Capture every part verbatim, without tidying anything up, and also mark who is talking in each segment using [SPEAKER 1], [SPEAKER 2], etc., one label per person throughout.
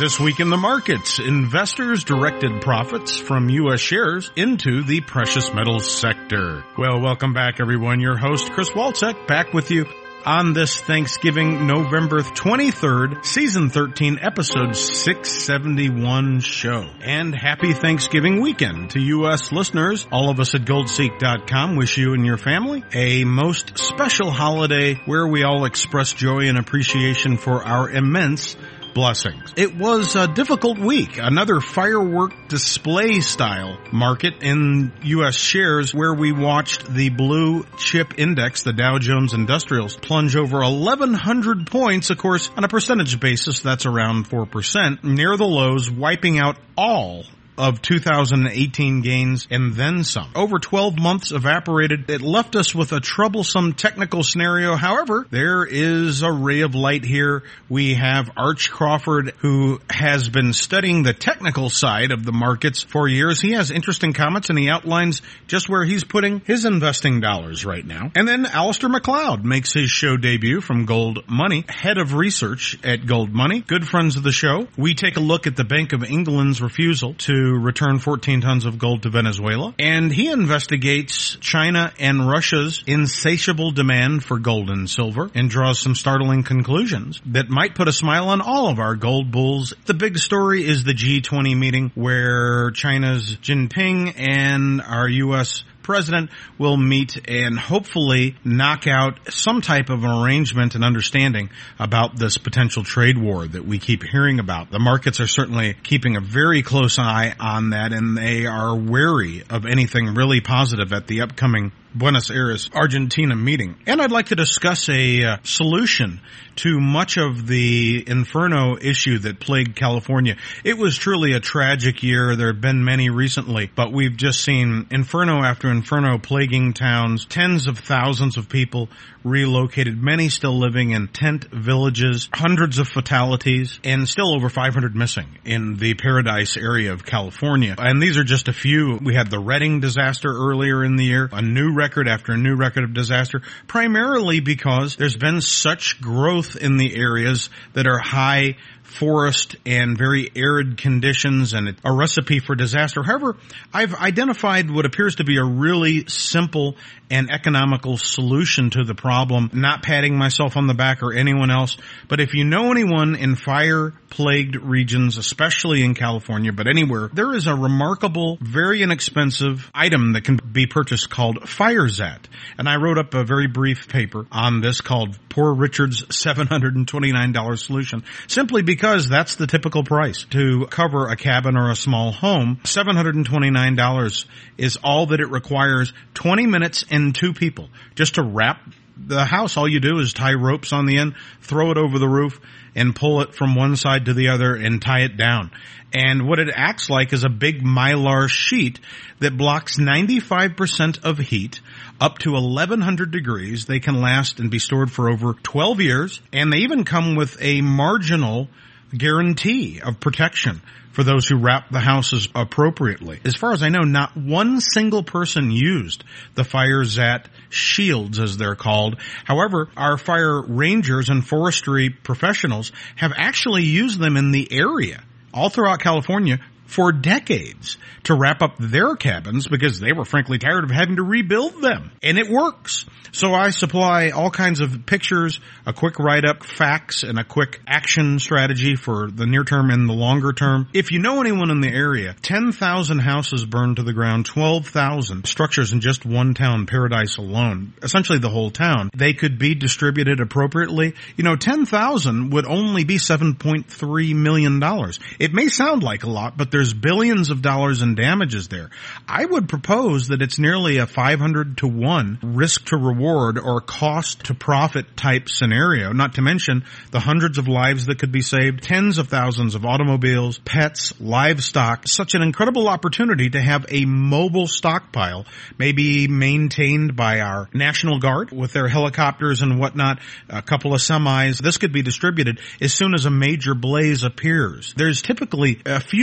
[SPEAKER 1] This week in the markets, investors directed profits from U S shares into the precious metals sector. Well, welcome back, everyone. Your host, Chris Walczek, back with you on this Thanksgiving, November twenty-third, season thirteen, episode six seventy-one show. And happy Thanksgiving weekend to U S listeners. All of us at gold seek dot com wish you and your family a most special holiday where we all express joy and appreciation for our immense blessings. It was a difficult week. Another firework display style market in U S shares where we watched the blue chip index, the Dow Jones Industrials, plunge over eleven hundred points. Of course, on a percentage basis, that's around four percent, near the lows, wiping out all of two thousand eighteen gains and then some. Over twelve months evaporated. It left us with a troublesome technical scenario. However, there is a ray of light here. We have Arch Crawford, who has been studying the technical side of the markets for years. He has interesting comments, and he outlines just where he's putting his investing dollars right now. And then Alistair McLeod makes his show debut from Gold Money, head of research at Gold Money. Good friends of the show. We take a look at the Bank of England's refusal to return fourteen tons of gold to Venezuela, and he investigates China and Russia's insatiable demand for gold and silver and draws some startling conclusions that might put a smile on all of our gold bulls. The big story is the G twenty meeting where China's Jinping and our U S President will meet and hopefully knock out some type of an arrangement and understanding about this potential trade war that we keep hearing about. The markets are certainly keeping a very close eye on that, and they are wary of anything really positive at the upcoming Buenos Aires, Argentina meeting. And I'd like to discuss a uh, solution to much of the inferno issue that plagued California. It was truly a tragic year. There have been many recently, but we've just seen inferno after inferno plaguing towns, tens of thousands of people relocated, many still living in tent villages, hundreds of fatalities, and still over five hundred missing in the Paradise area of California. And these are just a few. We had the Redding disaster earlier in the year, a new record after a new record of disaster, primarily because there's been such growth in the areas that are high forest and very arid conditions and a recipe for disaster. However, I've identified what appears to be a really simple and economical solution to the problem, not patting myself on the back or anyone else. But if you know anyone in fire-plagued regions, especially in California, but anywhere, there is a remarkable, very inexpensive item that can be purchased called FireZat. And I wrote up a very brief paper on this called Poor Richard's seven hundred twenty-nine dollars Solution, simply because that's the typical price to cover a cabin or a small home. seven hundred twenty-nine dollars is all that it requires, twenty minutes and two people. Just to wrap the house, all you do is tie ropes on the end, throw it over the roof, and pull it from one side to the other and tie it down. And what it acts like is a big mylar sheet that blocks ninety-five percent of heat up to eleven hundred degrees. They can last and be stored for over twelve years, and they even come with a marginal guarantee of protection for those who wrap the houses appropriately. As far as I know, not one single person used the FireZat shields, as they're called. However, our fire rangers and forestry professionals have actually used them in the area, all throughout California, for decades to wrap up their cabins because they were frankly tired of having to rebuild them. And it works. So I supply all kinds of pictures, a quick write-up, facts, and a quick action strategy for the near term and the longer term. If you know anyone in the area, ten thousand houses burned to the ground, twelve thousand structures in just one town, Paradise alone, essentially the whole town. They could be distributed appropriately. You know, ten thousand would only be seven point three million dollars. It may sound like a lot, but there's billions of dollars in damages there. I would propose that it's nearly a five hundred to one risk to reward or cost to profit type scenario, not to mention the hundreds of lives that could be saved, tens of thousands of automobiles, pets, livestock. Such an incredible opportunity to have a mobile stockpile, maybe maintained by our National Guard with their helicopters and whatnot, a couple of semis. This could be distributed as soon as a major blaze appears. There's typically a few days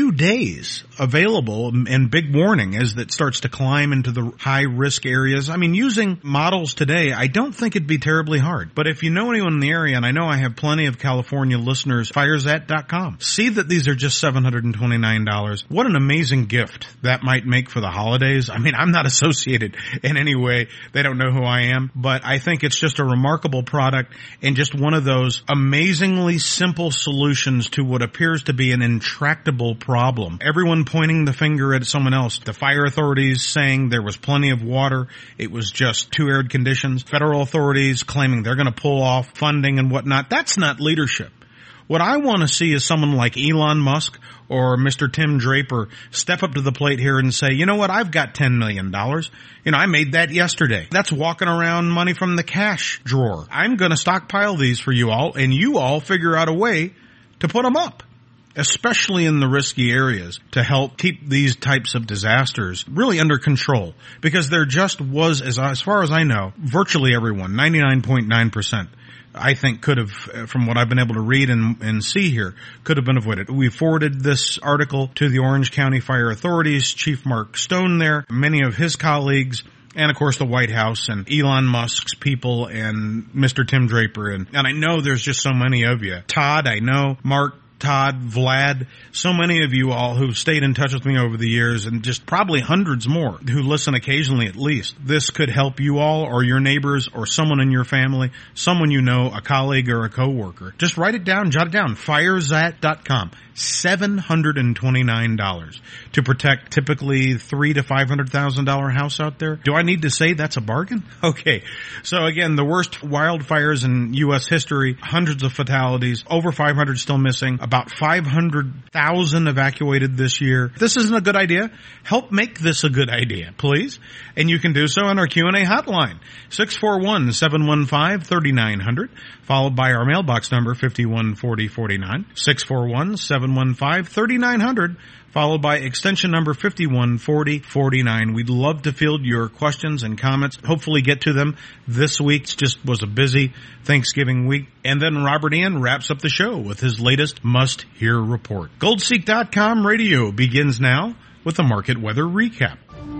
[SPEAKER 1] days available and big warning as that starts to climb into the high risk areas. I mean, using models today, I don't think it'd be terribly hard. But if you know anyone in the area, and I know I have plenty of California listeners, firesat dot com. See that these are just seven hundred twenty-nine dollars. What an amazing gift that might make for the holidays. I mean, I'm not associated in any way. They don't know who I am, but I think it's just a remarkable product and just one of those amazingly simple solutions to what appears to be an intractable problem. Everyone pointing the finger at someone else. The fire authorities saying there was plenty of water. It was just too arid conditions. Federal authorities claiming they're going to pull off funding and whatnot. That's not leadership. What I want to see is someone like Elon Musk or Mister Tim Draper step up to the plate here and say, you know what, I've got ten million dollars. You know, I made that yesterday. That's walking around money from the cash drawer. I'm going to stockpile these for you all, and you all figure out a way to put them up, especially in the risky areas, to help keep these types of disasters really under control. Because there just was, as, as far as I know, virtually everyone, ninety-nine point nine percent, I think could have, from what I've been able to read and, and see here, could have been avoided. We forwarded this article to the Orange County Fire Authorities, Chief Mark Stone there, many of his colleagues, and of course the White House and Elon Musk's people and Mister Tim Draper. And, and I know there's just so many of you. Todd, I know, Mark, Todd, Vlad, so many of you all who've stayed in touch with me over the years, and just probably hundreds more who listen occasionally at least. This could help you all or your neighbors or someone in your family, someone you know, a colleague or a coworker. Just write it down, jot it down, firesat dot com. seven hundred twenty-nine dollars to protect typically three to five hundred thousand dollar house out there. Do I need to say that's a bargain? Okay. So again, the worst wildfires in U S history, hundreds of fatalities, over five hundred still missing, about five hundred thousand evacuated this year. If this isn't a good idea, help make this a good idea, please. And you can do so on our Q and A hotline, six four one, seven one five, three nine zero zero, followed by our mailbox number, five one four zero four nine, six four one, seven one five, three nine zero zero, followed by extension number five one four zero four nine. We'd love to field your questions and comments, hopefully get to them this week. It just was a busy Thanksgiving week. And then Robert Ian wraps up the show with his latest must-hear report. Goldseek dot com radio begins now with a market weather recap.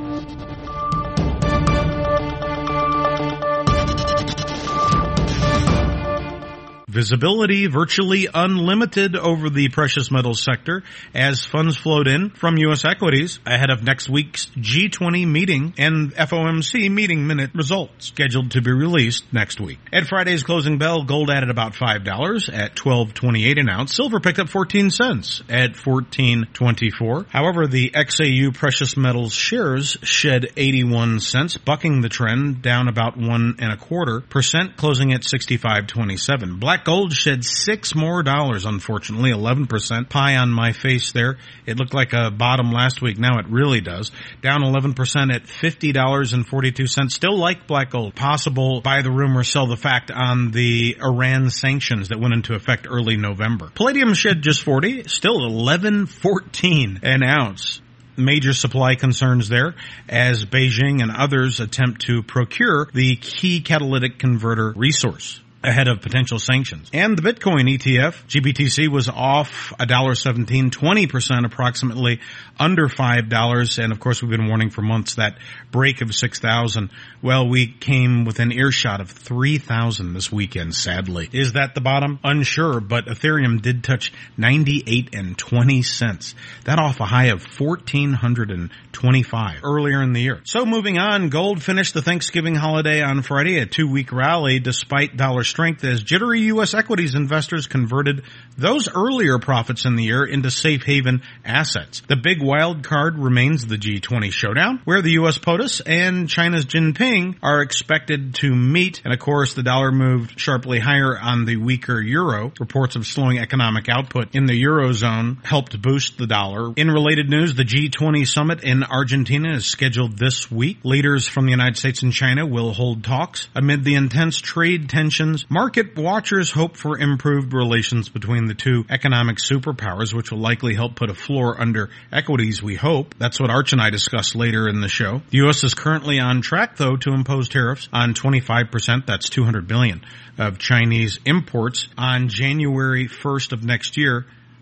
[SPEAKER 1] Visibility virtually unlimited over the precious metals sector as funds flowed in from U S equities ahead of next week's G twenty meeting and F O M C meeting minute results scheduled to be released next week. At Friday's closing bell, gold added about five dollars at twelve twenty-eight an ounce. Silver picked up fourteen cents at fourteen twenty-four. However, the X A U precious metals shares shed eighty-one cents, bucking the trend down about one and a quarter percent, closing at sixty-five twenty-seven. Black gold shed six more dollars, unfortunately, eleven percent. Pie on my face there. It looked like a bottom last week. Now it really does. Down eleven percent at fifty dollars and forty-two cents. Still like black gold. Possible buy the rumor, sell the fact on the Iran sanctions that went into effect early November. Palladium shed just forty, still eleven fourteen an ounce. Major supply concerns there as Beijing and others attempt to procure the key catalytic converter resource ahead of potential sanctions. And the Bitcoin E T F, G B T C, was off one dollar seventeen, twenty percent approximately, under five dollars. And of course, we've been warning for months that break of six thousand. Well, we came within earshot of three thousand this weekend, sadly. Is that the bottom? Unsure, but Ethereum did touch ninety-eight and twenty cents. That off a high of fourteen twenty-five earlier in the year. So moving on, gold finished the Thanksgiving holiday on Friday, a two-week rally despite dollar strength as jittery U S equities investors converted those earlier profits in the year into safe haven assets. The big wild card remains the G twenty showdown, where the U S POTUS and China's Jinping are expected to meet. And of course, the dollar moved sharply higher on the weaker euro. Reports of slowing economic output in the Eurozone helped boost the dollar. In related news, the G twenty summit in Argentina is scheduled this week. Leaders from the United States and China will hold talks amid the intense trade tensions. Market watchers hope for improved relations between the two economic superpowers, which will likely help put a floor under equities, we hope. That's what Arch and I discussed later in the show. The U S is currently on track, though, to impose tariffs on twenty-five percent, that's two hundred billion dollars, of Chinese imports on January first of next year.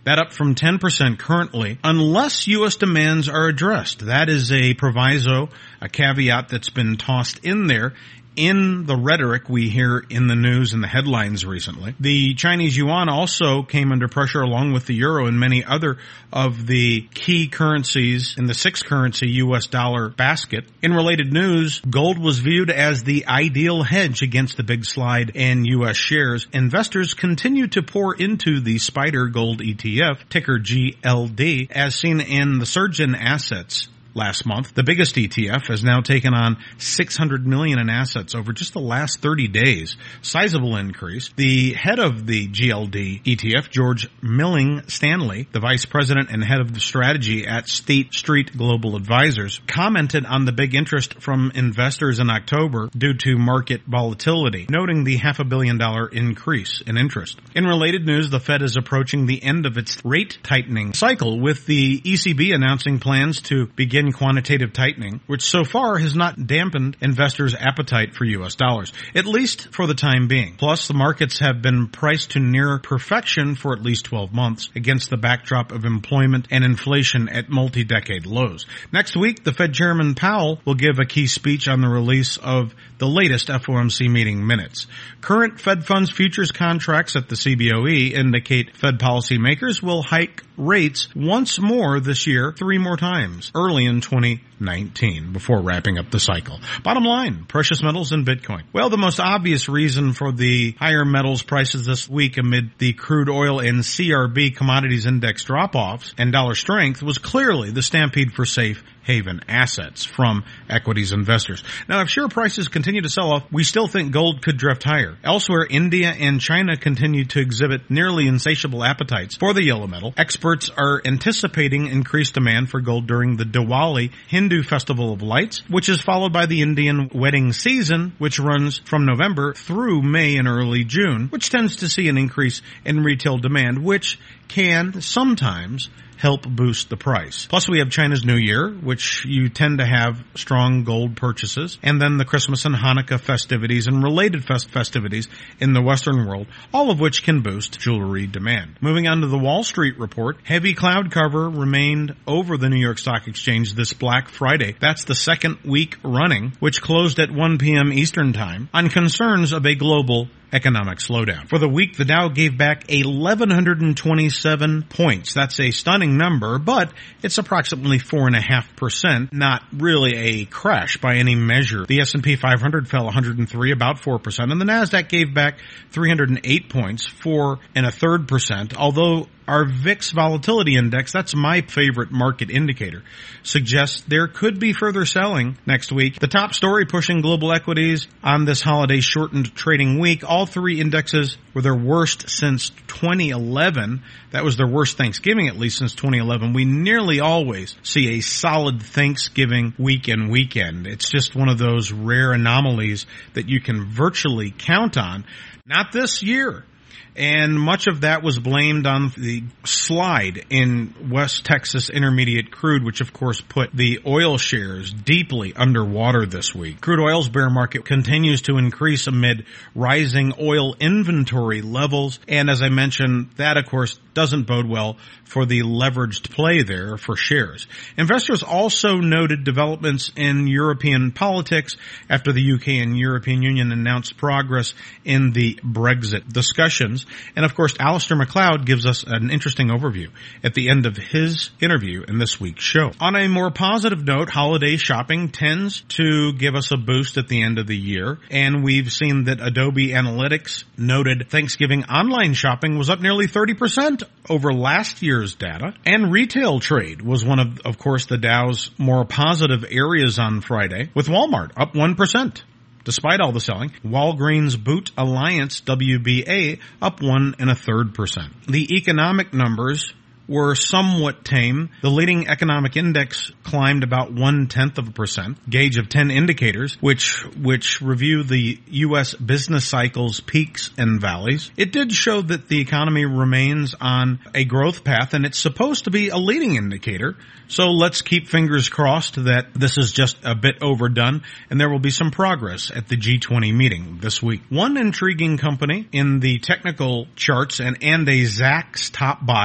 [SPEAKER 1] That up from ten percent currently, unless U S demands are addressed. That is a proviso, a caveat that's been tossed in there in the rhetoric we hear in the news and the headlines recently. The Chinese yuan also came under pressure along with the euro and many other of the key currencies in the six currency U S dollar basket. In related news, gold was viewed as the ideal hedge against the big slide in U S shares. Investors continue to pour into the SPDR Gold E T F, ticker G L D, as seen in the surge in assets last month. The biggest E T F has now taken on six hundred million dollars in assets over just the last thirty days. Sizable increase. The head of the G L D E T F, George Milling Stanley, the vice president and head of the strategy at State Street Global Advisors, commented on the big interest from investors in October due to market volatility, noting the half a billion dollar increase in interest. In related news, the Fed is approaching the end of its rate tightening cycle, with the E C B announcing plans to begin quantitative tightening, which so far has not dampened investors' appetite for U S dollars, at least for the time being. Plus, the markets have been priced to near perfection for at least twelve months against the backdrop of employment and inflation at multi-decade lows. Next week, the Fed Chairman Powell will give a key speech on the release of the latest F O M C meeting minutes. Current Fed funds futures contracts at the C B O E indicate Fed policymakers will hike rates once more this year, three more times, early in twenty nineteen, before wrapping up the cycle. Bottom line, precious metals and Bitcoin. Well, the most obvious reason for the higher metals prices this week amid the crude oil and C R B commodities index drop-offs and dollar strength was clearly the stampede for safe haven assets from equities investors. Now, if share prices continue to sell off, we still think gold could drift higher. Elsewhere, India and China continue to exhibit nearly insatiable appetites for the yellow metal. Experts are anticipating increased demand for gold during the Diwali Hindu Festival of Lights, which is followed by the Indian wedding season, which runs from November through May and early June, which tends to see an increase in retail demand, which can sometimes help boost the price. Plus, we have China's New Year, which you tend to have strong gold purchases, and then the Christmas and Hanukkah festivities and related fest- festivities in the Western world, all of which can boost jewelry demand. Moving on to the Wall Street report, heavy cloud cover remained over the New York Stock Exchange this Black Friday. That's the second week running, which closed at one p.m. Eastern Time, on concerns of a global economic slowdown. For the week, the Dow gave back eleven twenty-seven points. That's a stunning number, but it's approximately four point five percent, not really a crash by any measure. The S and P five hundred fell one hundred three, about four percent, and the Nasdaq gave back three hundred eight points, four and a third percent, although our V I X volatility index, that's my favorite market indicator, suggests there could be further selling next week. The top story pushing global equities on this holiday-shortened trading week, all three indexes were their worst since twenty eleven. That was their worst Thanksgiving, at least, since twenty eleven. We nearly always see a solid Thanksgiving week and weekend. It's just one of those rare anomalies that you can virtually count on. Not this year. And much of that was blamed on the slide in West Texas Intermediate crude, which of course put the oil shares deeply underwater this week. Crude oil's bear market continues to increase amid rising oil inventory levels. And as I mentioned, that of course doesn't bode well for the leveraged play there for shares. Investors also noted developments in European politics after the U K and European Union announced progress in the Brexit discussions. And of course, Alistair McLeod gives us an interesting overview at the end of his interview in this week's show. On a more positive note, holiday shopping tends to give us a boost at the end of the year. And we've seen that Adobe Analytics noted Thanksgiving online shopping was up nearly thirty percent over last year's data. And retail trade was one of, of course, the Dow's more positive areas on Friday, with Walmart up one percent. Despite all the selling, Walgreens Boot Alliance, W B A, up one and a third percent. The economic numbers were somewhat tame. The leading economic index climbed about one-tenth of a percent, gauge of ten indicators, which which review the U S business cycle's peaks and valleys. It did show that the economy remains on a growth path, and it's supposed to be a leading indicator. So let's keep fingers crossed that this is just a bit overdone, and there will be some progress at the G twenty meeting this week. One intriguing company in the technical charts and, and a Zacks top buy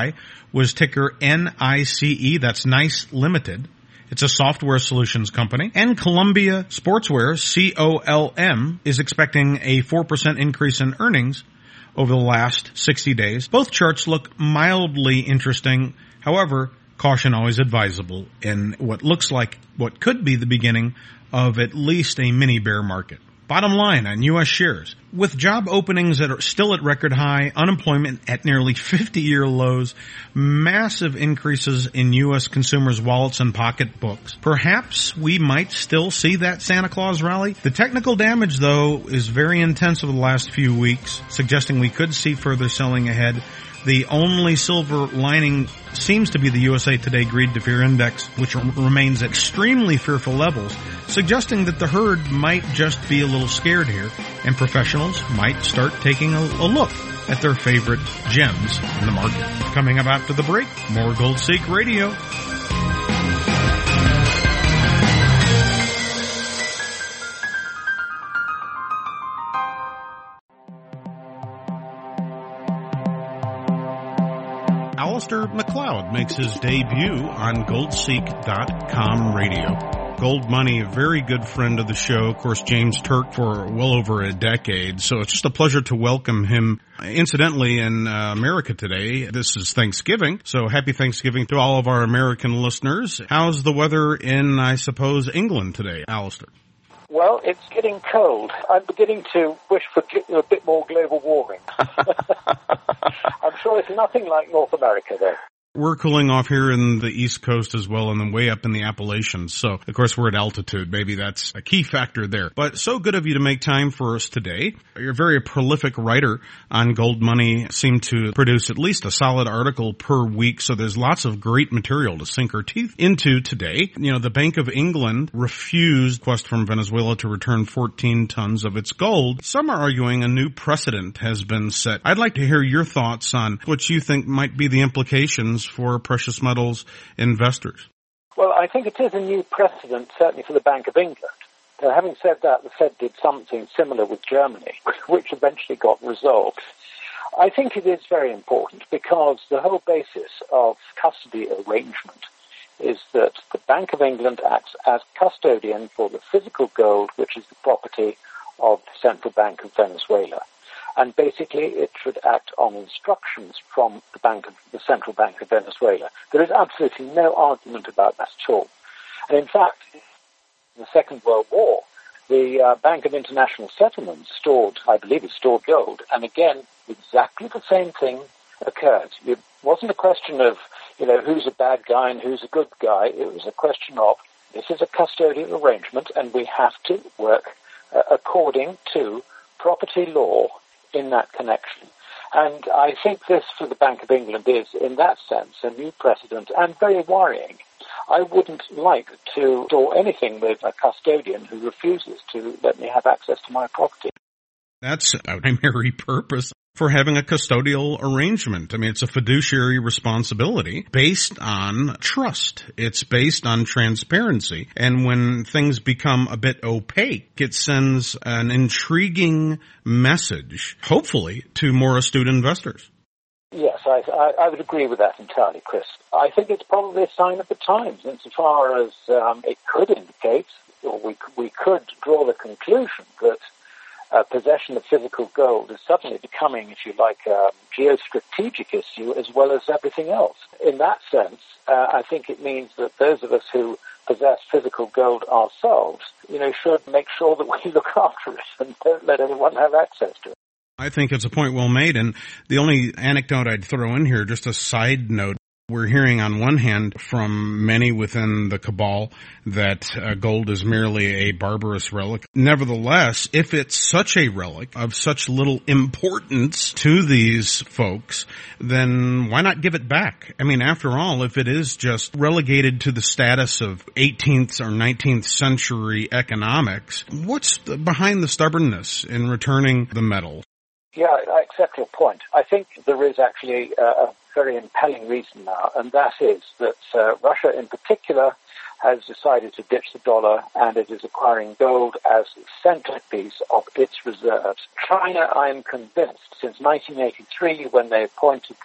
[SPEAKER 1] was ticker N I C E. That's NICE Limited. It's a software solutions company. And Columbia Sportswear, C O L M, is expecting a four percent increase in earnings over the last sixty days. Both charts look mildly interesting. However, caution always advisable in what looks like what could be the beginning of at least a mini bear market. Bottom line on U S shares. With job openings that are still at record high, unemployment at nearly fifty-year lows, massive increases in U S consumers' wallets and pocketbooks, perhaps we might still see that Santa Claus rally. The technical damage, though, is very intense over the last few weeks, suggesting we could see further selling ahead. The only silver lining seems to be the U S A Today Greed to Fear Index, which remains at extremely fearful levels, suggesting that the herd might just be a little scared here, and professionals might start taking a, a look at their favorite gems in the market. Coming up after the break, more Gold Seek Radio. Alistair McLeod makes his debut on gold seek dot com radio. Gold Money, a very good friend of the show, of course, James Turk for well over a decade. So it's just a pleasure to welcome him. Incidentally, in uh, America today, this is Thanksgiving. So happy Thanksgiving to all of our American listeners. How's the weather in, I suppose, England today, Alistair?
[SPEAKER 2] Well, it's getting cold. I'm beginning to wish for a bit more global warming. I'm sure it's nothing like North America, though.
[SPEAKER 1] We're cooling off here in the East Coast as well, and then way up in the Appalachians. So, of course, we're at altitude. Maybe that's a key factor there. But so good of you to make time for us today. You're a very prolific writer on Gold Money. Seem to produce at least a solid article per week. So there's lots of great material to sink our teeth into today. You know, the Bank of England refused request from Venezuela to return fourteen tons of its gold. Some are arguing a new precedent has been set. I'd like to hear your thoughts on what you think might be the implications for precious metals investors.
[SPEAKER 2] Well, I think it is a new precedent, certainly for the Bank of England. Now, having said that, the Fed did something similar with Germany, which eventually got resolved. I think it is very important because the whole basis of custody arrangement is that the Bank of England acts as custodian for the physical gold, which is the property of the Central Bank of Venezuela. And basically, it should act on instructions from the Bank of the Central Bank of Venezuela. There is absolutely no argument about that at all. And in fact, in the Second World War, the uh, Bank of International Settlements stored, I believe it stored gold, and again, exactly the same thing occurred. It wasn't a question of, you know, who's a bad guy and who's a good guy. It was a question of, this is a custodial arrangement, and we have to work uh, according to property law in that connection. And I think this for the Bank of England is, in that sense, a new precedent and very worrying. I wouldn't like to do anything with a custodian who refuses to let me have access to my property.
[SPEAKER 1] That's a primary purpose for having a custodial arrangement. I mean, it's a fiduciary responsibility based on trust. It's based on transparency. And when things become a bit opaque, it sends an intriguing message, hopefully, to more astute investors.
[SPEAKER 2] Yes, I, I, I would agree with that entirely, Chris. I think it's probably a sign of the times, insofar as um, it could indicate, or we, we could draw the conclusion that Uh, possession of physical gold is suddenly becoming, if you like, a geostrategic issue as well as everything else. In that sense, uh, I think it means that those of us who possess physical gold ourselves, you know, should make sure that we look after it and don't let anyone have access to it.
[SPEAKER 1] I think it's a point well made, and the only anecdote I'd throw in here, just a side note, we're hearing on one hand from many within the cabal that uh, gold is merely a barbarous relic. Nevertheless, if it's such a relic of such little importance to these folks, then why not give it back? I mean, after all, if it is just relegated to the status of eighteenth or nineteenth century economics, what's the, behind the stubbornness in returning the metal?
[SPEAKER 2] Yeah, I accept your point. I think there is actually a, a very impelling reason now, and that is that uh, Russia in particular has decided to ditch the dollar, and it is acquiring gold as the centerpiece of its reserves. China, I am convinced, since nineteen eighty-three, when they appointed the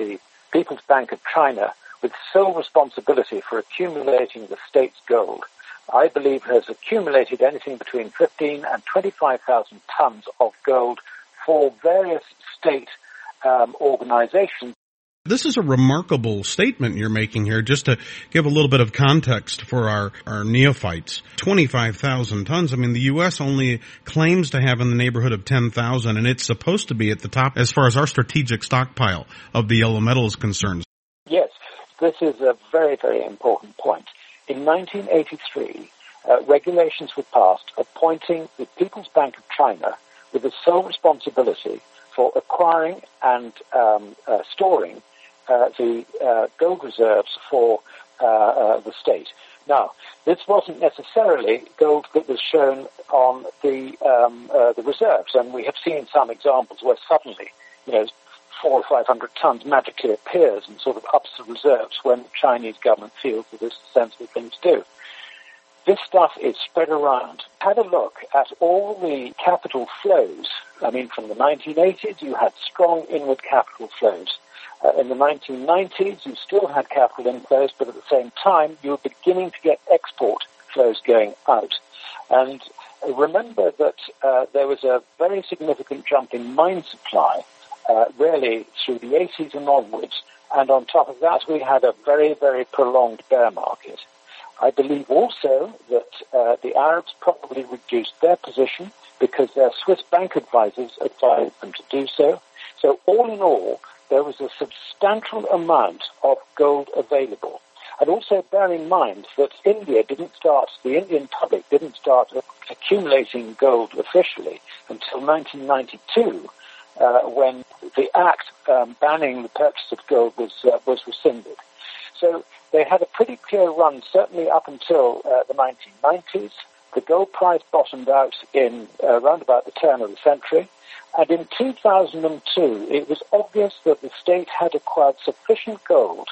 [SPEAKER 2] People's Bank of China, with sole responsibility for accumulating the state's gold, I believe has accumulated anything between fifteen and twenty-five thousand tons of gold for various state um, organizations.
[SPEAKER 1] This is a remarkable statement you're making here, just to give a little bit of context for our, our neophytes. twenty-five thousand tons. I mean, the U S only claims to have in the neighborhood of ten thousand, and it's supposed to be at the top as far as our strategic stockpile of the yellow metal is concerned.
[SPEAKER 2] Yes, this is a very, very important point. In nineteen eighty-three, uh, regulations were passed appointing the People's Bank of China with the sole responsibility for acquiring and um, uh, storing Uh, the uh, gold reserves for uh, uh, the state. Now, this wasn't necessarily gold that was shown on the um, uh, the reserves, and we have seen some examples where suddenly, you know, four or five hundred tons magically appears and sort of ups the reserves when the Chinese government feels that this is a sensible thing to do. This stuff is spread around. Had a look at all the capital flows. I mean, from the nineteen eighties, you had strong inward capital flows. Uh, in the nineteen nineties, you still had capital inflows, but at the same time, you were beginning to get export flows going out. And remember that uh, there was a very significant jump in mine supply, uh, really through the eighties and onwards. And on top of that, we had a very, very prolonged bear market. I believe also that uh, the Arabs probably reduced their position because their Swiss bank advisors advised them to do so. So all in all, there was a substantial amount of gold available. And also bear in mind that India didn't start, the Indian public didn't start accumulating gold officially until nineteen ninety-two, uh, when the act um, banning the purchase of gold was uh, was rescinded. So they had a pretty clear run, certainly up until uh, the nineteen nineties. The gold price bottomed out in uh, around about the turn of the century. And in two thousand two, it was obvious that the state had acquired sufficient gold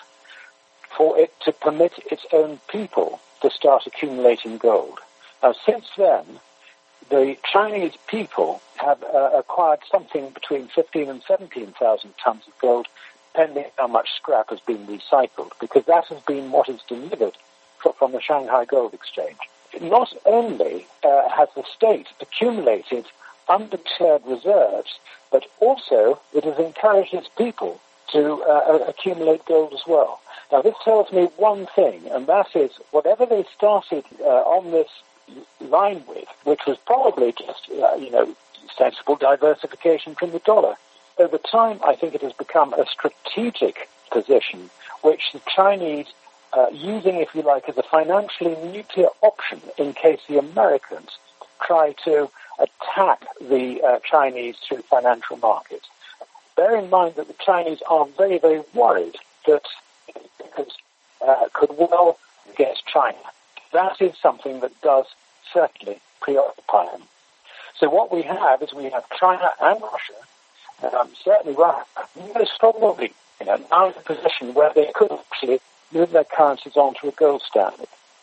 [SPEAKER 2] for it to permit its own people to start accumulating gold. Now, since then, the Chinese people have uh, acquired something between fifteen and seventeen thousand tons of gold, depending on how much scrap has been recycled, because that has been what is delivered from the Shanghai Gold Exchange. Not only uh, has the state accumulated undeclared reserves, but also it has encouraged its people to uh, accumulate gold as well. Now, this tells me one thing, and that is whatever they started uh, on this line with, which was probably just, uh, you know, sensible diversification from the dollar, over time, I think it has become a strategic position, which the Chinese, uh, using, if you like, as a financially nuclear option in case the Americans try to attack the uh, Chinese through financial markets. Bear in mind that the Chinese are very, very worried that it uh, could well against China. That is something that does certainly preoccupy them. So what we have is we have China and Russia, um, certainly Russia, most probably, you know, now in a position where they could actually move their currencies onto a gold standard.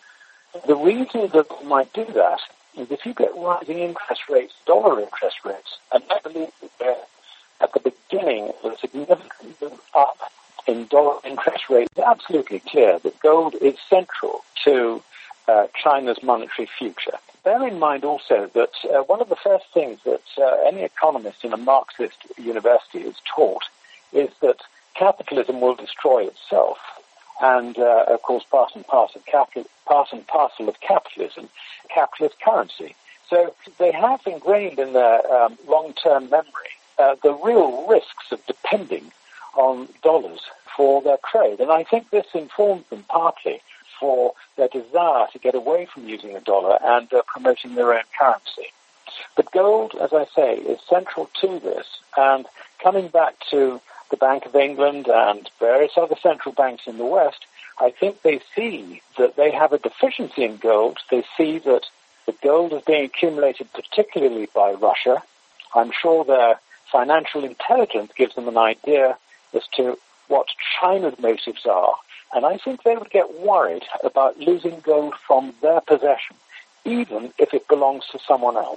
[SPEAKER 2] The reason that they might do that is if you get rising interest rates, dollar interest rates, and I believe that they're at the beginning of a significant move up in dollar interest rates, it's absolutely clear that gold is central to uh, China's monetary future. Bear in mind also that uh, one of the first things that uh, any economist in a Marxist university is taught is that capitalism will destroy itself. And, uh, of course, part and parcel of, capital, part and parcel of capitalism, capitalist currency. So they have ingrained in their um, long-term memory uh, the real risks of depending on dollars for their trade. And I think this informs them partly for their desire to get away from using a dollar and uh, promoting their own currency. But gold, as I say, is central to this. And coming back to the Bank of England and various other central banks in the West, I think they see that they have a deficiency in gold. They see that the gold is being accumulated particularly by Russia. I'm sure their financial intelligence gives them an idea as to what China's motives are. And I think they would get worried about losing gold from their possession, even if it belongs to someone else.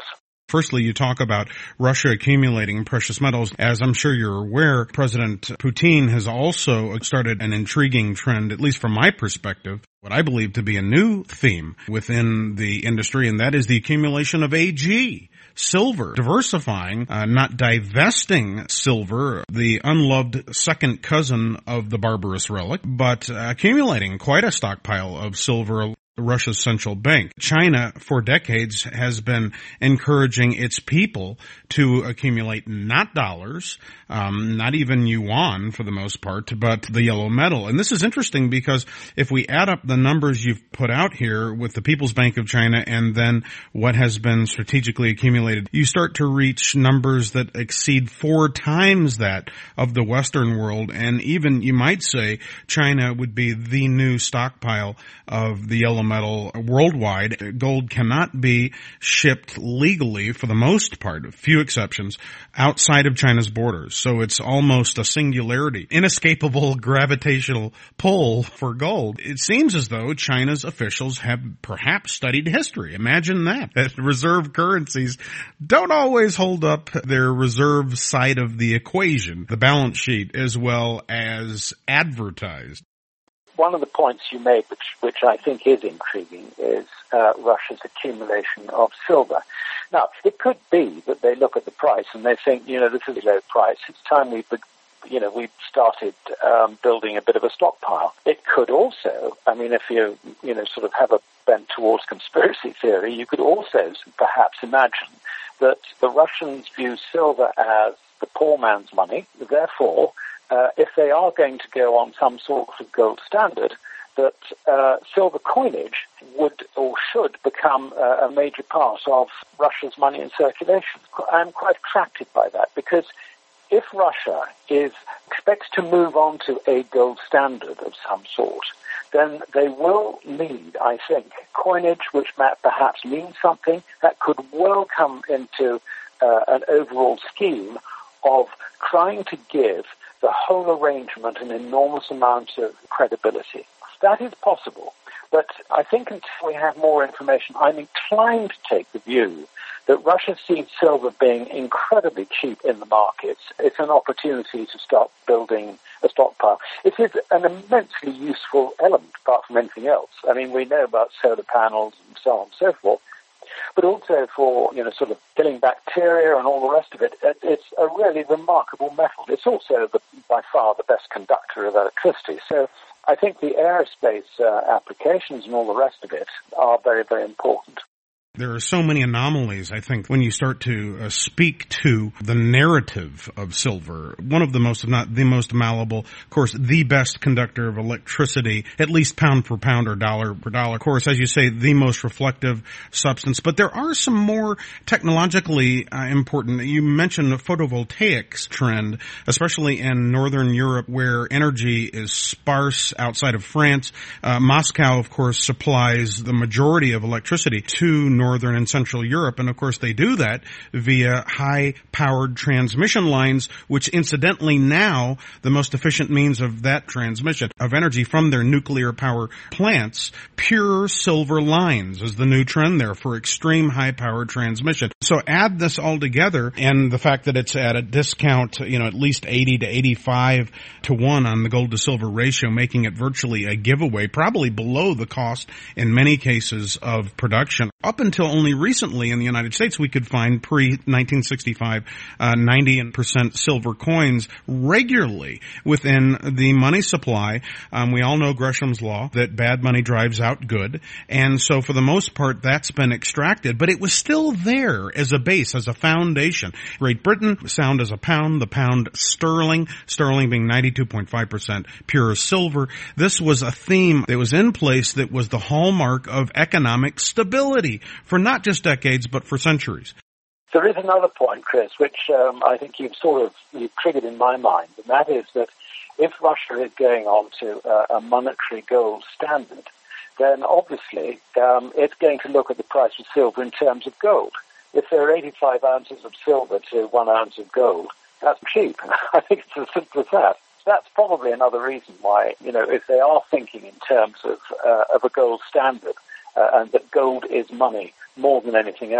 [SPEAKER 1] Firstly, you talk about Russia accumulating precious metals. As I'm sure you're aware, President Putin has also started an intriguing trend, at least from my perspective, what I believe to be a new theme within the industry, and that is the accumulation of A G. Silver, diversifying, uh, not divesting silver, the unloved second cousin of the barbarous relic, but uh, accumulating quite a stockpile of silver. Russia's central bank. China, for decades, has been encouraging its people to accumulate not dollars, um, not even yuan for the most part, but the yellow metal. And this is interesting because if we add up the numbers you've put out here with the People's Bank of China and then what has been strategically accumulated, you start to reach numbers that exceed four times that of the Western world. And even, you might say, China would be the new stockpile of the yellow metal worldwide. Gold cannot be shipped legally, for the most part, a few exceptions, outside of China's borders. So it's almost a singularity, inescapable gravitational pull for gold. It seems as though China's officials have perhaps studied history. Imagine that. That reserve currencies don't always hold up their reserve side of the equation, the balance sheet, as well as advertised.
[SPEAKER 2] One of the points you made, which, which I think is intriguing, is uh, Russia's accumulation of silver. Now, it could be that they look at the price and they think, you know, this is a low price. It's time we, you know, we started um, building a bit of a stockpile. It could also, I mean, if you, you know, sort of have a bent towards conspiracy theory, you could also perhaps imagine that the Russians view silver as the poor man's money. Therefore, Uh, if they are going to go on some sort of gold standard, that uh, silver coinage would or should become uh, a major part of Russia's money in circulation. I'm quite attracted by that because if Russia is expects to move on to a gold standard of some sort, then they will need, I think, coinage which might perhaps means something that could well come into uh, an overall scheme of trying to give the whole arrangement an enormous amount of credibility. That is possible, but I think until we have more information, I'm inclined to take the view that Russia sees silver being incredibly cheap in the markets. It's an opportunity to start building a stockpile. It is an immensely useful element, apart from anything else. I mean, we know about solar panels and so on and so forth, but also for, you know, sort of killing bacteria and all the rest of it. It's a really remarkable metal. It's also the, by far the best conductor of electricity. So I think the aerospace uh, applications and all the rest of it are very, very important.
[SPEAKER 1] There are so many anomalies, I think, when you start to uh, speak to the narrative of silver. One of the most, if not the most malleable, of course, the best conductor of electricity, at least pound for pound or dollar per dollar. Of course, as you say, the most reflective substance. But there are some more technologically uh, important. You mentioned the photovoltaics trend, especially in Northern Europe where energy is sparse outside of France. Uh, Moscow, of course, supplies the majority of electricity to Northern and Central Europe, and of course they do that via high-powered transmission lines, which incidentally now, the most efficient means of that transmission of energy from their nuclear power plants, pure silver lines is the new trend there for extreme high-powered transmission. So add this all together, and the fact that it's at a discount, you know, at least eighty to eighty-five to one on the gold to silver ratio, making it virtually a giveaway, probably below the cost in many cases of production. Up until only recently in the United States, we could find pre nineteen sixty-five uh, ninety percent silver coins regularly within the money supply. Um, we all know Gresham's law that bad money drives out good. And so for the most part, that's been extracted. But it was still there as a base, as a foundation. Great Britain, sound as a pound, the pound sterling, sterling being ninety-two point five percent pure silver. This was a theme that was in place that was the hallmark of economic stability for not just decades, but for centuries.
[SPEAKER 2] There is another point, Chris, which um, I think you've sort of you've triggered in my mind, and that is that if Russia is going on to uh, a monetary gold standard, then obviously um, it's going to look at the price of silver in terms of gold. If there are eighty-five ounces of silver to one ounce of gold, that's cheap. I think it's as simple as that. That's probably another reason why, you know, if they are thinking in terms of uh, of a gold standard, Uh, and that gold is money more than anything else,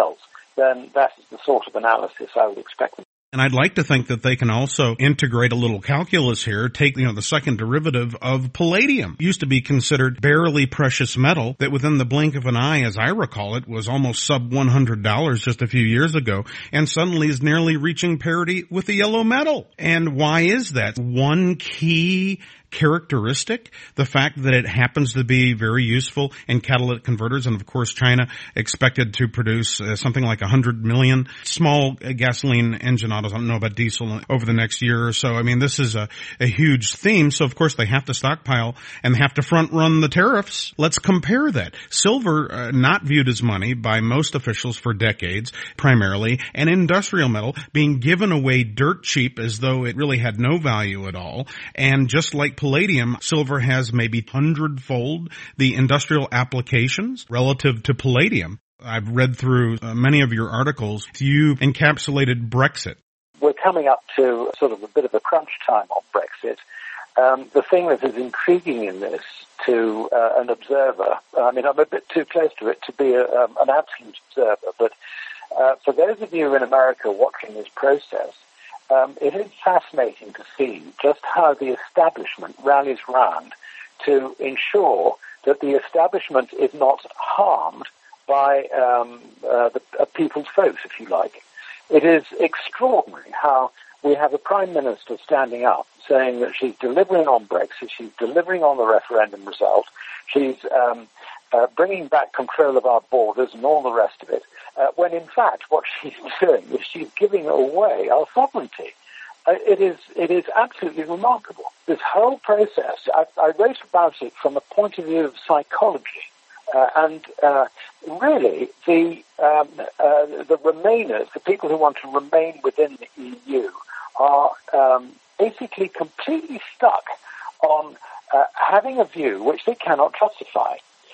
[SPEAKER 2] then that is the sort of analysis I would expect them.
[SPEAKER 1] And I'd like to think that they can also integrate a little calculus here, take, you know, the second derivative of palladium. It used to be considered barely precious metal that within the blink of an eye, as I recall it, was almost sub one hundred dollars just a few years ago, and suddenly is nearly reaching parity with the yellow metal. And why is that? One key characteristic, the fact that it happens to be very useful in catalytic converters, and of course China expected to produce uh, something like one hundred million small uh, gasoline engine autos, I don't know about diesel, over the next year or so. I mean, this is a, a huge theme, so of course they have to stockpile and they have to front run the tariffs. Let's compare that. Silver, uh, not viewed as money by most officials for decades, primarily, and industrial metal being given away dirt cheap as though it really had no value at all, and just like palladium, silver has maybe hundredfold the industrial applications relative to palladium. I've read through uh, many of your articles. You encapsulated Brexit.
[SPEAKER 2] We're coming up to sort of a bit of a crunch time on Brexit. Um, the thing that is intriguing in this to uh, an observer, I mean, I'm a bit too close to it to be a, um, an absolute observer, but uh, for those of you in America watching this process, Um, it is fascinating to see just how the establishment rallies round to ensure that the establishment is not harmed by um, uh, the uh, people's vote, if you like. It is extraordinary how we have a Prime Minister standing up saying that she's delivering on Brexit, she's delivering on the referendum result, she's um, uh, bringing back control of our borders and all the rest of it, uh, when in fact what she's doing is she's giving away our sovereignty. Uh, it is it is absolutely remarkable. This whole process, I, I wrote about it from a point of view of psychology. Uh, and uh, really, the um, uh, the Remainers, the people who want to remain within the E U, are um, basically completely stuck on uh, having a view which they cannot justify.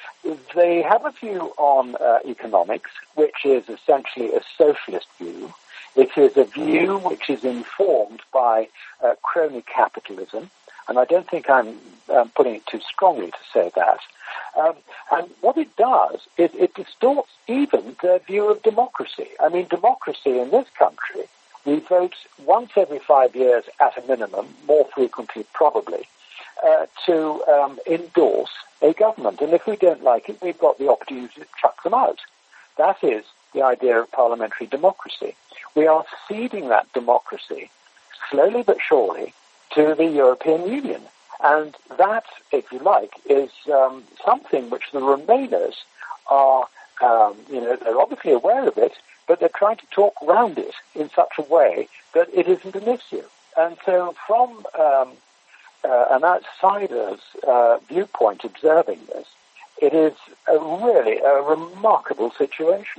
[SPEAKER 2] They have a view on uh, economics, which is essentially a socialist view. It is a view which is informed by uh, crony capitalism, and I don't think I'm um, putting it too strongly to say that. Um, and what it does is it distorts even their view of democracy. I mean, democracy in this country, we vote once every five years at a minimum, more frequently probably, uh, to um, endorse a government. And if we don't like it, we've got the opportunity to chuck them out. That is the idea of parliamentary democracy. We are ceding that democracy, slowly but surely, to the European Union. And that, if you like, is um, something which the Remainers are, um, you know, they're obviously aware of it, but they're trying to talk around it in such a way that it isn't an issue. And so from um, uh, an outsider's uh, viewpoint observing this, it is a really a remarkable situation.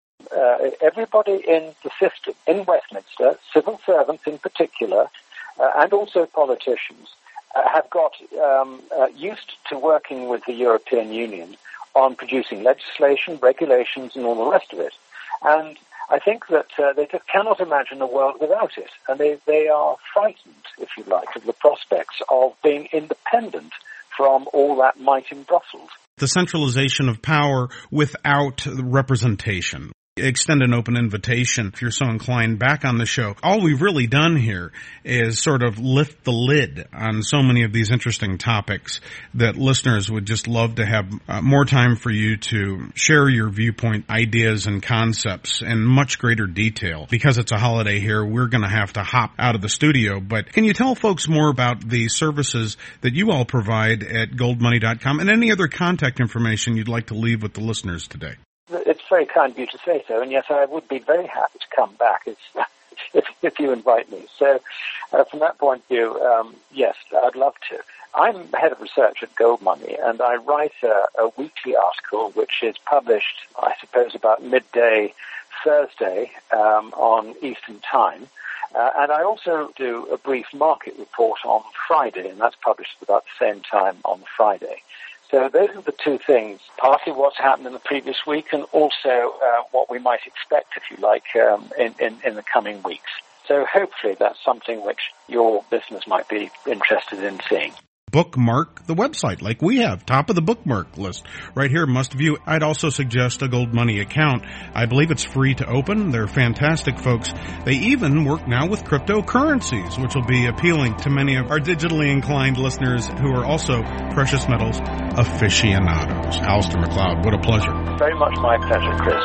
[SPEAKER 2] Uh, everybody in the system, in Westminster, civil servants in particular, uh, and also politicians, uh, have got um, uh, used to working with the European Union on producing legislation, regulations, and all the rest of it. And I think that uh, they just cannot imagine a world without it. And they, they are frightened, if you like, of the prospects of being independent from all that might in Brussels.
[SPEAKER 1] The centralization of power without representation. Extend an open invitation, if you're so inclined, back on the show. All we've really done here is sort of lift the lid on so many of these interesting topics that listeners would just love to have uh, more time for you to share your viewpoint, ideas, and concepts in much greater detail. Because it's a holiday here, we're going to have to hop out of the studio. But can you tell folks more about the services that you all provide at gold money dot com and any other contact information you'd like to leave with the listeners today?
[SPEAKER 2] It's very kind of you to say so, and yes, I would be very happy to come back if if, if you invite me. So uh, from that point of view, um, yes, I'd love to. I'm head of research at Gold Money, and I write a, a weekly article which is published, I suppose, about midday Thursday um, on Eastern Time. Uh, and I also do a brief market report on Friday, and that's published at about the same time on Friday. So those are the two things, partly what's happened in the previous week and also uh, what we might expect, if you like, um, in, in, in the coming weeks. So hopefully that's something which your listeners might be interested in seeing.
[SPEAKER 1] bookmark the website like we have, top of the bookmark list right here, must view. I'd also suggest a Gold Money account. I believe it's free to open. They're fantastic folks. They even work now with cryptocurrencies, which will be appealing to many of our digitally inclined listeners who are also precious metals aficionados. Alistair MacLeod, what a pleasure.
[SPEAKER 2] Very much my pleasure, Chris.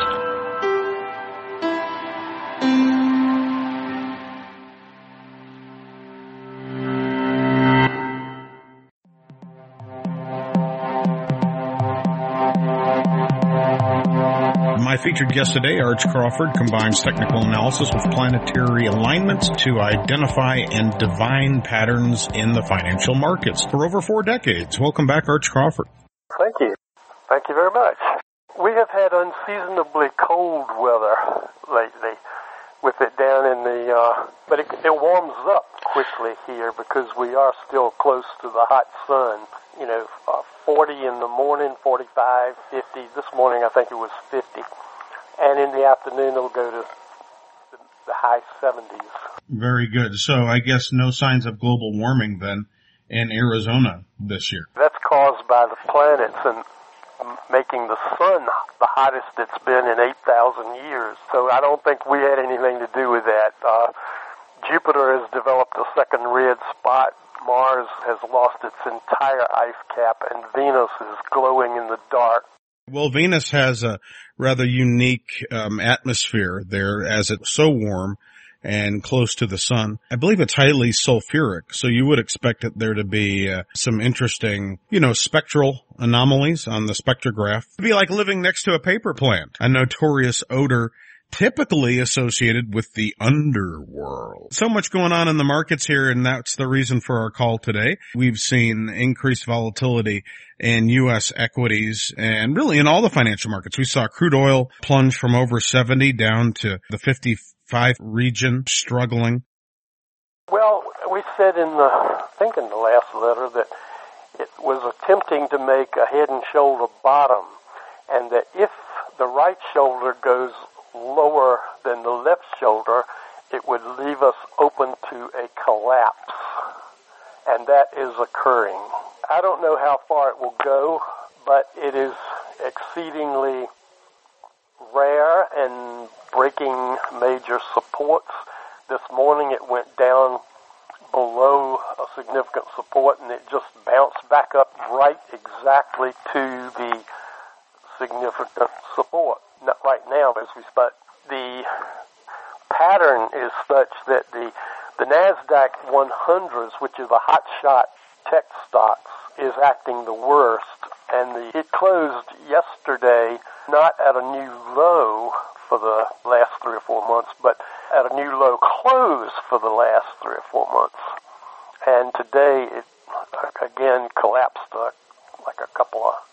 [SPEAKER 1] My featured guest today, Arch Crawford, combines technical analysis with planetary alignments to identify and divine patterns in the financial markets for over four decades. Welcome back, Arch Crawford.
[SPEAKER 3] Thank you. Thank you very much. We have had unseasonably cold weather lately with it down in the, uh, but it, it warms up quickly here because we are still close to the hot sun. You know, uh, forty in the morning, forty-five, fifty. This morning I think it was fifty. And in the afternoon it'll go to the, the high seventies.
[SPEAKER 1] Very good. So I guess no signs of global warming then in Arizona this year.
[SPEAKER 3] That's caused by the planets and making the sun the hottest it's been in eight thousand years. So I don't think we had anything to do with that. Uh, Jupiter has developed a second red spot. Mars has lost its entire ice cap, and Venus is glowing in the dark.
[SPEAKER 1] Well, Venus has a rather unique um, atmosphere there, as it's so warm and close to the sun. I believe it's highly sulfuric, so you would expect it there to be uh, some interesting, you know, spectral anomalies on the spectrograph. It'd be like living next to a paper plant, a notorious odor typically associated with the underworld. So much going on in the markets here, and that's the reason for our call today. We've seen increased volatility in U S equities and really in all the financial markets. We saw crude oil plunge from over seventy down to the fifty-five region, struggling.
[SPEAKER 3] Well, we said in the, I think in the last letter, that it was attempting to make a head and shoulder bottom, and that if the right shoulder goes lower than the left shoulder, it would leave us open to a collapse. And that is occurring. I don't know how far it will go, but it is exceedingly rare and breaking major supports. This morning it went down below a significant support and it just bounced back up right exactly to the significant support. Not right now, as we spoke. The pattern is such that the the NASDAQ one hundreds, which is a hot shot tech stocks, is acting the worst. And the, it closed yesterday not at a new low for the last three or four months, but at a new low close for the last three or four months. And today it again collapsed uh, like a couple of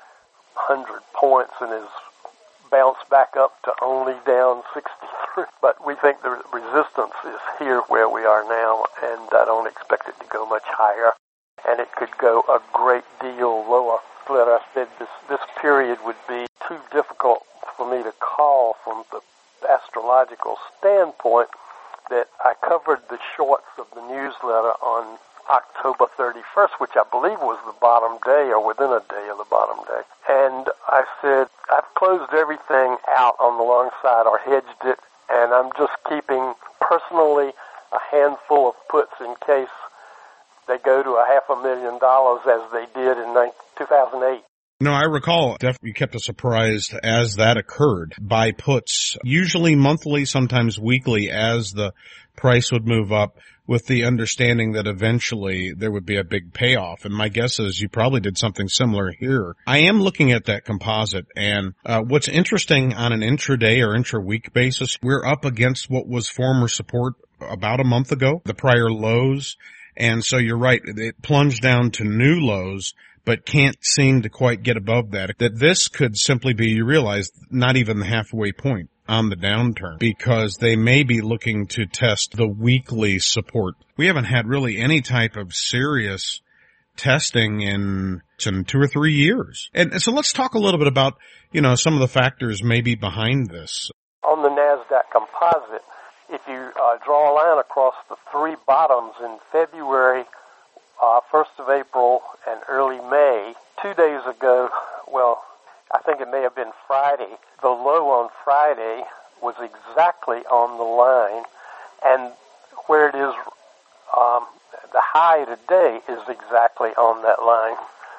[SPEAKER 3] hundred points and is bounced back up to only down sixty-three. But we think the resistance is here where we are now, and I don't expect it to go much higher. And it could go a great deal lower. But I said this, this period would be too difficult for me to call from the astrological standpoint that I covered the shorts of the newsletter on October thirty-first, which I believe was the bottom day or within a day of the bottom day. And I said, I've closed everything out on the long side or hedged it, and I'm just keeping personally a handful of puts in case they go to a half a million dollars as they did in two thousand eight.
[SPEAKER 1] No, I recall you kept us surprised as that occurred by puts, usually monthly, sometimes weekly, as the price would move up, with the understanding that eventually there would be a big payoff. And my guess is you probably did something similar here. I am looking at that composite, and uh, what's interesting on an intraday or intra-week basis, we're up against what was former support about a month ago, the prior lows. And so you're right, it plunged down to new lows, but can't seem to quite get above that. That this could simply be, you realize, not even the halfway point on the downturn, because they may be looking to test the weekly support. We haven't had really any type of serious testing in, in two or three years. And so let's talk a little bit about, you know, some of the factors maybe behind this.
[SPEAKER 3] On the NASDAQ composite, if you uh, draw a line across the three bottoms in February, uh, first of April and early May. Two days ago, well, I think it may have been Friday, the low on Friday was exactly on the line, and where it is, um, the high today is exactly on that line.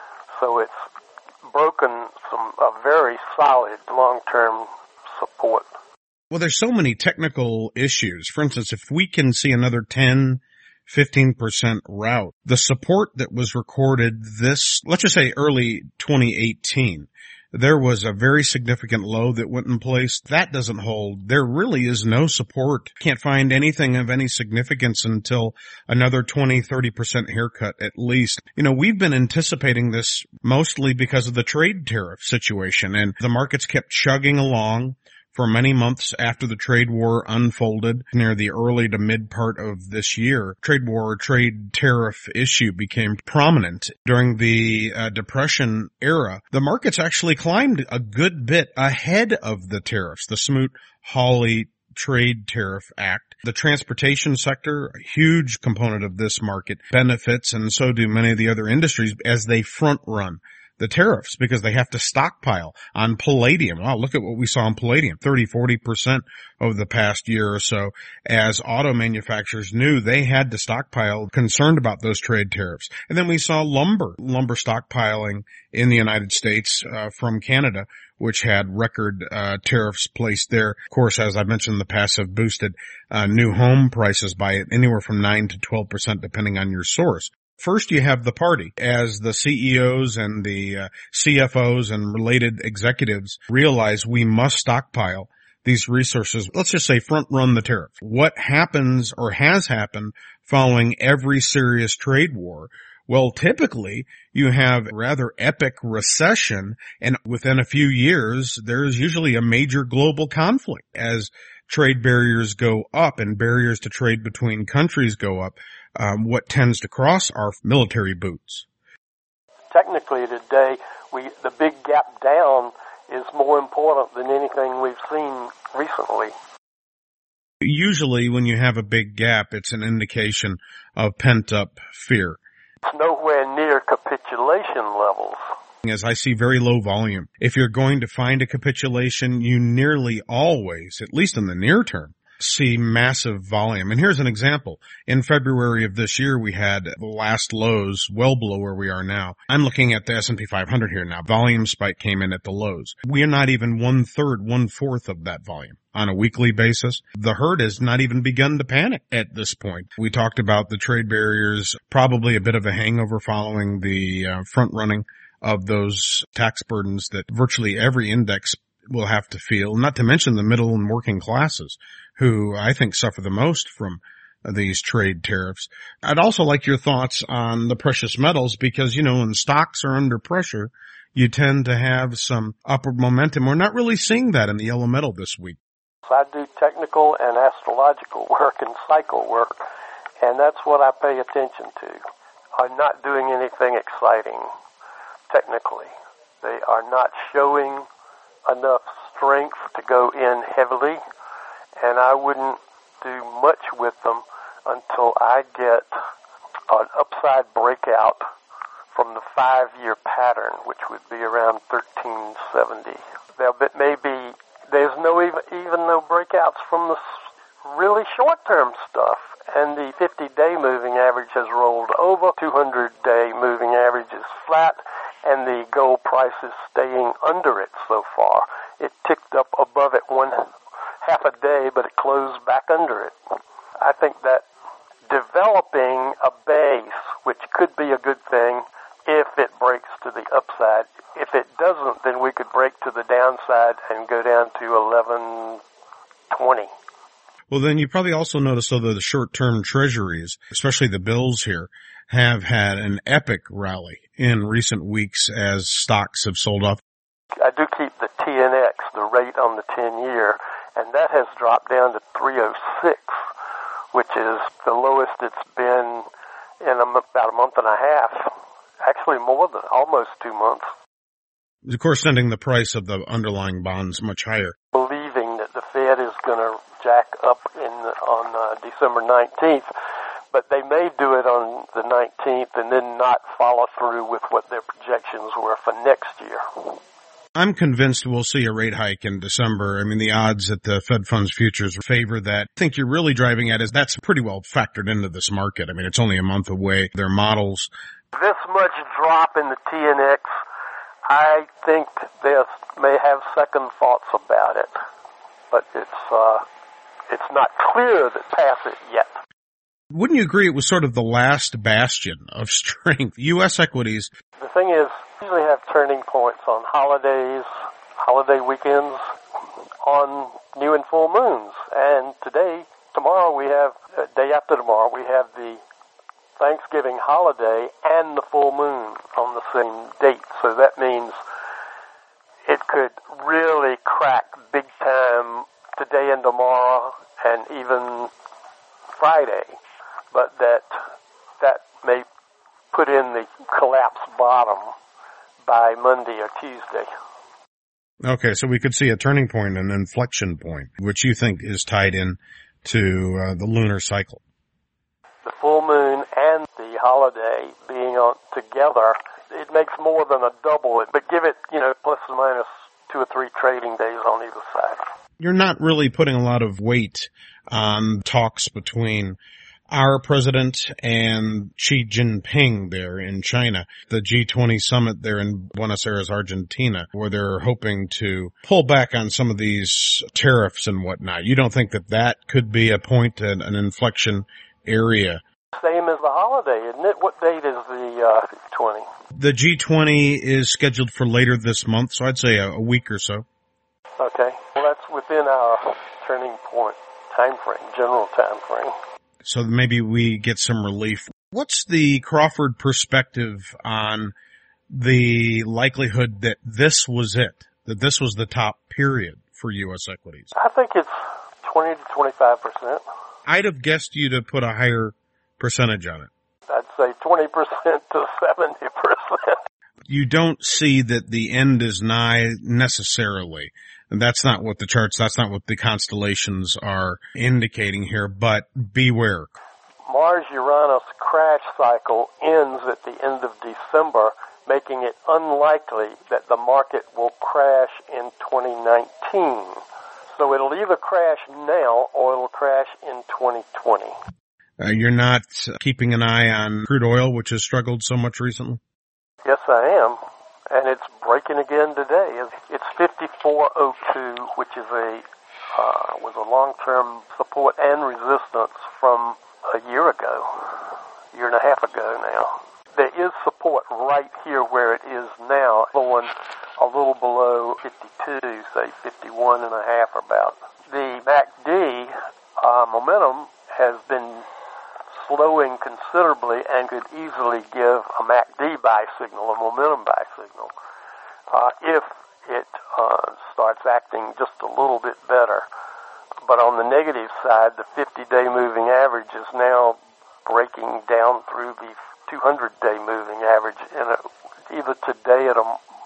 [SPEAKER 3] So it's broken some a very solid long-term support.
[SPEAKER 1] Well, there's so many technical issues. For instance, if we can see another ten, fifteen percent rout, the support that was recorded this, let's just say early twenty eighteen, there was a very significant low that went in place. That doesn't hold. There really is no support. Can't find anything of any significance until another twenty, thirty percent haircut at least. You know, we've been anticipating this mostly because of the trade tariff situation, and the markets kept chugging along for many months after the trade war unfolded near the early to mid part of this year. Trade war, trade tariff issue became prominent during the uh, Depression era. The markets actually climbed a good bit ahead of the tariffs, the Smoot-Hawley Trade Tariff Act. The transportation sector, a huge component of this market, benefits, and so do many of the other industries as they front run the tariffs because they have to stockpile on palladium. Wow, look at what we saw on palladium, thirty, forty percent over the past year or so, as auto manufacturers knew they had to stockpile, concerned about those trade tariffs. And then we saw lumber, lumber stockpiling in the United States uh, from Canada, which had record uh tariffs placed there. Of course, as I mentioned in the past, have boosted uh new home prices by anywhere from nine to twelve percent depending on your source. First, you have the party, as the C E Os and the uh, C F Os and related executives realize we must stockpile these resources. Let's just say front run the tariff. What happens or has happened following every serious trade war? Well, typically you have a rather epic recession, and within a few years, there's usually a major global conflict as trade barriers go up and barriers to trade between countries go up. Um, what tends to cross are military boots.
[SPEAKER 3] Technically today, we the big gap down is more important than anything we've seen recently.
[SPEAKER 1] Usually when you have a big gap, it's an indication of pent-up fear.
[SPEAKER 3] It's nowhere near capitulation levels.
[SPEAKER 1] As I see very low volume. If you're going to find a capitulation, you nearly always, at least in the near term, see massive volume. And here's an example. In February of this year, we had the last lows well below where we are now. I'm looking at the S and P five hundred here now. Volume spike came in at the lows. We are not even one-third, one-fourth of that volume on a weekly basis. The herd has not even begun to panic at this point. We talked about the trade barriers, probably a bit of a hangover following the uh, front running of those tax burdens that virtually every index will have to feel, not to mention the middle and working classes, who I think suffer the most from these trade tariffs. I'd also like your thoughts on the precious metals because, you know, when stocks are under pressure, you tend to have some upward momentum. We're not really seeing that in the yellow metal this week.
[SPEAKER 3] I do technical and astrological work and cycle work, and that's what I pay attention to. I'm not doing anything exciting technically. They are not showing enough strength to go in heavily, and I wouldn't do much with them until I get an upside breakout from the five-year pattern, which would be around thirteen seventy. There maybe there's no even, even no breakouts from the really short-term stuff, and the fifty-day moving average has rolled over. two hundred day moving average is flat, and the gold price is staying under it so far. It ticked up above it one half a day, but it closed back under it. I think that developing a base, which could be a good thing if it breaks to the upside. If it doesn't, then we could break to the downside and go down to eleven twenty.
[SPEAKER 1] Well, then you probably also notice, though, that the short-term treasuries, especially the bills here, have had an epic rally in recent weeks as stocks have sold off.
[SPEAKER 3] I do keep the T N X, the rate on the ten-year, and that has dropped down to three oh six, which is the lowest it's been in a, about a month and a half. Actually, more than almost two months.
[SPEAKER 1] Of course, sending the price of the underlying bonds much higher.
[SPEAKER 3] Believing that the Fed is going to jack up in the, on uh, December nineteenth, but they may do it on the nineteenth and then not follow through with what their projections were for next year.
[SPEAKER 1] I'm convinced we'll see a rate hike in December. I mean, the odds that the Fed funds futures favor that. I think you're really driving at is that's pretty well factored into this market. I mean, it's only a month away. Their models.
[SPEAKER 3] This much drop in the T N X, I think they may have second thoughts about it, but it's uh, it's not clear that past it yet.
[SPEAKER 1] Wouldn't you agree it was sort of the last bastion of strength? U S equities.
[SPEAKER 3] The thing is, we usually have turning points on holidays, holiday weekends, on new and full moons. And today, tomorrow we have, uh, day after tomorrow, we have the Thanksgiving holiday and the full moon on the same date. So that means it could really crack big time today and tomorrow and even Friday. But that that may put in the collapse bottom by Monday or Tuesday.
[SPEAKER 1] Okay, so we could see a turning point, an inflection point, which you think is tied in to uh, the lunar cycle.
[SPEAKER 3] The full moon and the holiday being on together, it makes more than a double. But give it, you know, plus or minus two or three trading days on either side.
[SPEAKER 1] You're not really putting a lot of weight on talks between our president and Xi Jinping there in China, the G twenty summit there in Buenos Aires, Argentina, where they're hoping to pull back on some of these tariffs and whatnot. You don't think that that could be a point, an, an inflection area?
[SPEAKER 3] Same as the holiday, isn't it? What date is the uh, G twenty?
[SPEAKER 1] The G twenty is scheduled for later this month, so I'd say a, a week or so.
[SPEAKER 3] Okay. Well, that's within our turning point time frame, general time frame.
[SPEAKER 1] So maybe we get some relief. What's the Crawford perspective on the likelihood that this was it, that this was the top period for U S equities?
[SPEAKER 3] I think it's twenty to twenty-five percent.
[SPEAKER 1] I'd have guessed you to put a higher percentage on it.
[SPEAKER 3] I'd say twenty percent to seventy percent.
[SPEAKER 1] You don't see that the end is nigh necessarily. And that's not what the charts, that's not what the constellations are indicating here, but beware.
[SPEAKER 3] Mars-Uranus crash cycle ends at the end of December, making it unlikely that the market will crash in twenty nineteen. So it'll either crash now or it'll crash in twenty twenty.
[SPEAKER 1] Uh, you're not keeping an eye on crude oil, which has struggled so much recently?
[SPEAKER 3] Yes, I am. And it's breaking again today. It's fifty-four oh two, which is a uh, was a long-term support and resistance from a year ago, a year and a half ago now. There is support right here where it is now, going a little below fifty-two, say fifty-one and a half about. The M A C D uh, momentum has been slowing considerably and could easily give a M A C D buy signal, a momentum buy signal, uh, if it uh, starts acting just a little bit better. But on the negative side, the fifty-day moving average is now breaking down through the two hundred day moving average, and either today at a,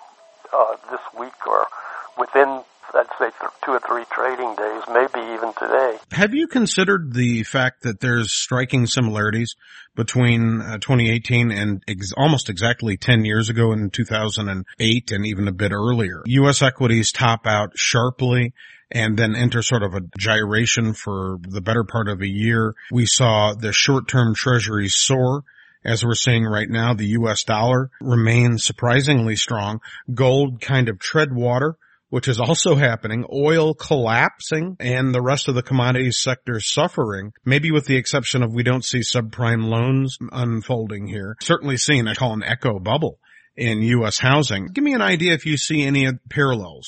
[SPEAKER 3] uh, this week or within, I'd say, two or three trading days, maybe even today.
[SPEAKER 1] Have you considered the fact that there's striking similarities between uh, twenty eighteen and ex- almost exactly ten years ago in two thousand eight and even a bit earlier? U S equities top out sharply and then enter sort of a gyration for the better part of a year. We saw the short-term treasuries soar. As we're seeing right now, the U S dollar remains surprisingly strong. Gold kind of tread water, which is also happening, oil collapsing, and the rest of the commodities sector suffering, maybe with the exception of we don't see subprime loans unfolding here. Certainly seeing, I call an echo bubble in U S housing. Give me an idea if you see any parallels.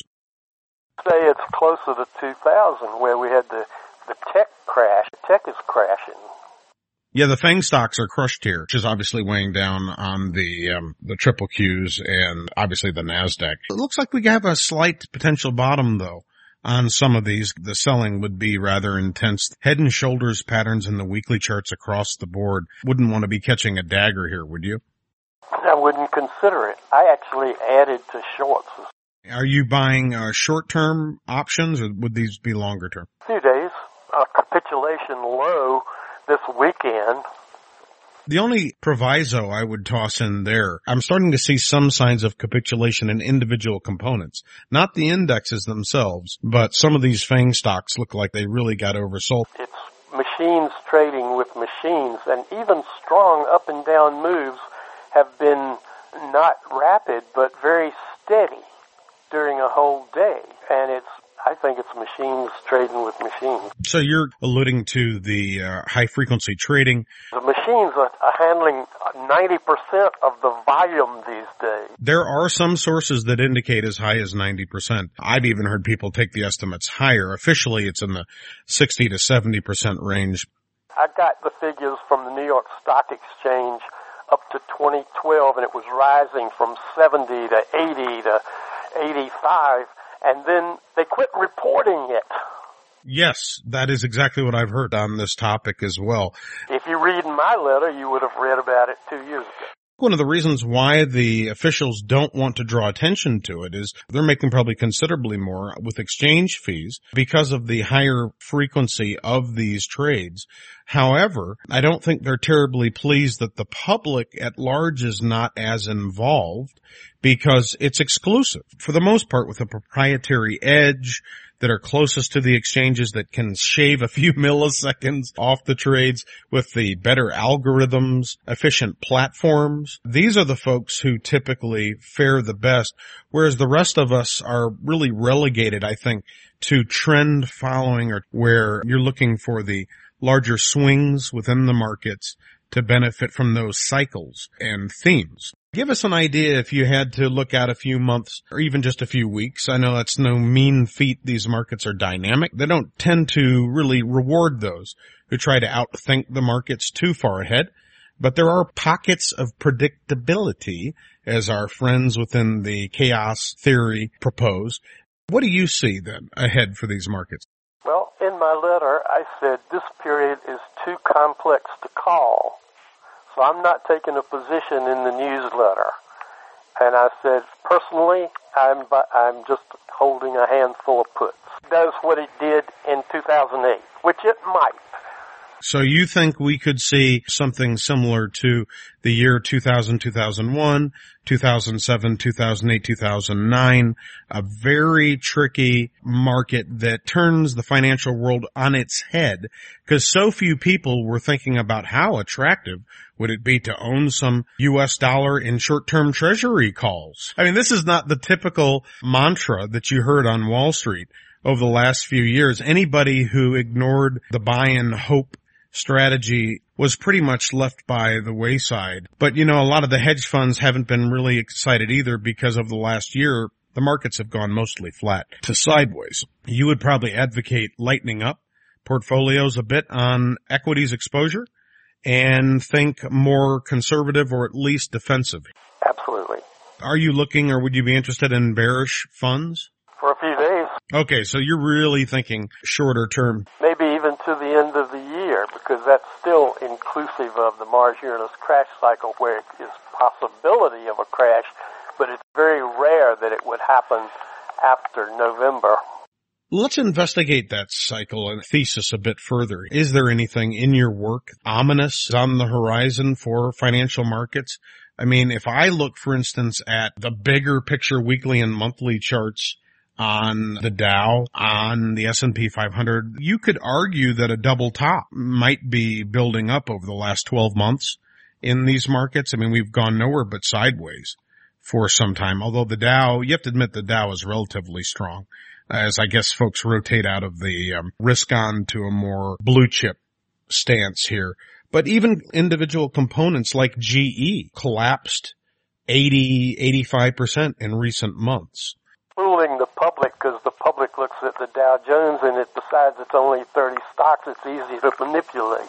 [SPEAKER 3] Say it's closer to two thousand, where we had the, the tech crash. Tech is crashing.
[SPEAKER 1] Yeah, the FANG stocks are crushed here, which is obviously weighing down on the um, the triple Qs and obviously the NASDAQ. It looks like we have a slight potential bottom, though, on some of these. The selling would be rather intense. Head and shoulders patterns in the weekly charts across the board. Wouldn't want to be catching a dagger here, would you?
[SPEAKER 3] I wouldn't consider it. I actually added to shorts.
[SPEAKER 1] Are you buying uh, short-term options, or would these be longer-term?
[SPEAKER 3] A few days. A capitulation low this weekend
[SPEAKER 1] The only proviso I would toss in there, I'm starting to see some signs of capitulation in individual components. Not the indexes themselves, but some of these FANG stocks look like they really got oversold.
[SPEAKER 3] It's machines trading with machines, and even strong up and down moves have been not rapid, but very steady during a whole day. And it's I think it's machines trading with machines.
[SPEAKER 1] So you're alluding to the uh, high-frequency trading.
[SPEAKER 3] The machines are, are handling ninety percent of the volume these days.
[SPEAKER 1] There are some sources that indicate as high as ninety percent. I've even heard people take the estimates higher. Officially, it's in the sixty to seventy percent range.
[SPEAKER 3] I got the figures from the New York Stock Exchange up to twenty twelve, and it was rising from seventy to eighty to eighty-five. And then they quit reporting it.
[SPEAKER 1] Yes, that is exactly what I've heard on this topic as well.
[SPEAKER 3] If you read my letter, you would have read about it two years ago.
[SPEAKER 1] One of the reasons why the officials don't want to draw attention to it is they're making probably considerably more with exchange fees because of the higher frequency of these trades. However, I don't think they're terribly pleased that the public at large is not as involved because it's exclusive, for the most part, with a proprietary edge that are closest to the exchanges that can shave a few milliseconds off the trades with the better algorithms, efficient platforms. These are the folks who typically fare the best, whereas the rest of us are really relegated, I think, to trend following, or where you're looking for the larger swings within the markets to benefit from those cycles and themes. Give us an idea if you had to look out a few months or even just a few weeks. I know that's no mean feat. These markets are dynamic. They don't tend to really reward those who try to outthink the markets too far ahead. But there are pockets of predictability, as our friends within the chaos theory propose. What do you see then ahead for these markets?
[SPEAKER 3] Well, in my letter, I said this period is too complex to call. So I'm not taking a position in the newsletter. And I said, personally, I'm I'm just holding a handful of puts. It does what it did in two thousand eight, which it might.
[SPEAKER 1] So you think we could see something similar to the year two thousand, two thousand one, two thousand seven, two thousand eight, two thousand nine, a very tricky market that turns the financial world on its head because so few people were thinking about how attractive would it be to own some U S dollar in short-term treasury calls. I mean, this is not the typical mantra that you heard on Wall Street over the last few years. Anybody who ignored the buy and hope strategy was pretty much left by the wayside. But, you know, a lot of the hedge funds haven't been really excited either because of the last year, the markets have gone mostly flat to sideways. You would probably advocate lightening up portfolios a bit on equities exposure and think more conservative or at least defensive.
[SPEAKER 3] Absolutely.
[SPEAKER 1] Are you looking or would you be interested in bearish funds?
[SPEAKER 3] For a few days.
[SPEAKER 1] Okay, so you're really thinking shorter term.
[SPEAKER 3] Maybe even to the end of the year, because that's still inclusive of the Mars-Uranus crash cycle, where it is possibility of a crash, but it's very rare that it would happen after November.
[SPEAKER 1] Let's investigate that cycle and thesis a bit further. Is there anything in your work ominous on the horizon for financial markets? I mean, if I look, for instance, at the bigger picture weekly and monthly charts on the Dow, on the S and P five hundred, you could argue that a double top might be building up over the last twelve months in these markets. I mean, we've gone nowhere but sideways for some time, although the Dow, you have to admit the Dow is relatively strong, as I guess folks rotate out of the um, risk on to a more blue chip stance here. But even individual components like G E collapsed eighty, eighty-five percent in recent months.
[SPEAKER 3] Fooling the public, because the public looks at the Dow Jones and it decides it's only thirty stocks. It's easy to manipulate.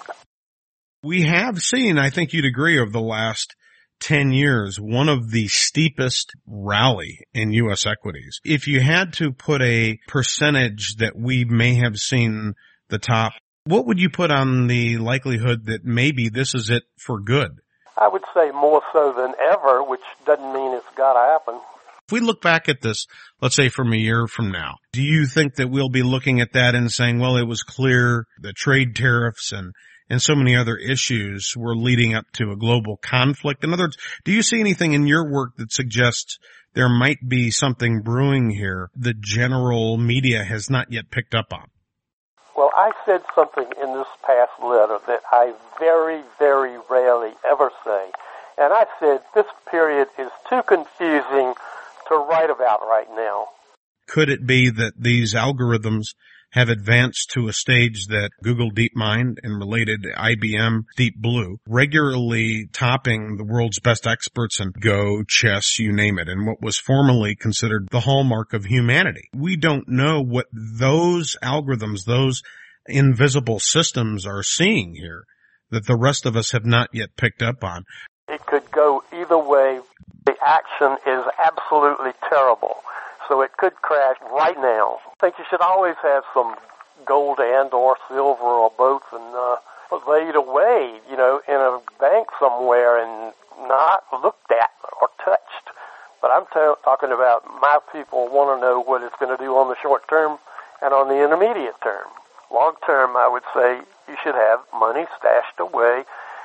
[SPEAKER 1] We have seen, I think you'd agree, over the last ten years, one of the steepest rally in U S equities. If you had to put a percentage that we may have seen the top, what would you put on the likelihood that maybe this is it for good?
[SPEAKER 3] I would say more so than ever, which doesn't mean it's got to happen.
[SPEAKER 1] If we look back at this, let's say from a year from now, do you think that we'll be looking at that and saying, well, it was clear the trade tariffs and and so many other issues were leading up to a global conflict. In other words, do you see anything in your work that suggests there might be something brewing here the general media has not yet picked up on?
[SPEAKER 3] Well, I said something in this past letter that I very, very rarely ever say. And I said this period is too confusing to write about right now.
[SPEAKER 1] Could it be that these algorithms have advanced to a stage that Google DeepMind and related I B M Deep Blue, regularly topping the world's best experts in Go, chess, you name it, and what was formerly considered the hallmark of humanity? We don't know what those algorithms, those invisible systems are seeing here that the rest of us have not yet picked up on.
[SPEAKER 3] It could go either way. The action is absolutely terrible. So it could crash right now. I think you should always have some gold and or silver or both and uh, laid away, you know, in a bank somewhere and not looked at or touched. But I'm t- talking about my people want to know what it's going to do on the short term and on the intermediate term. Long term, I would say you should have money stashed away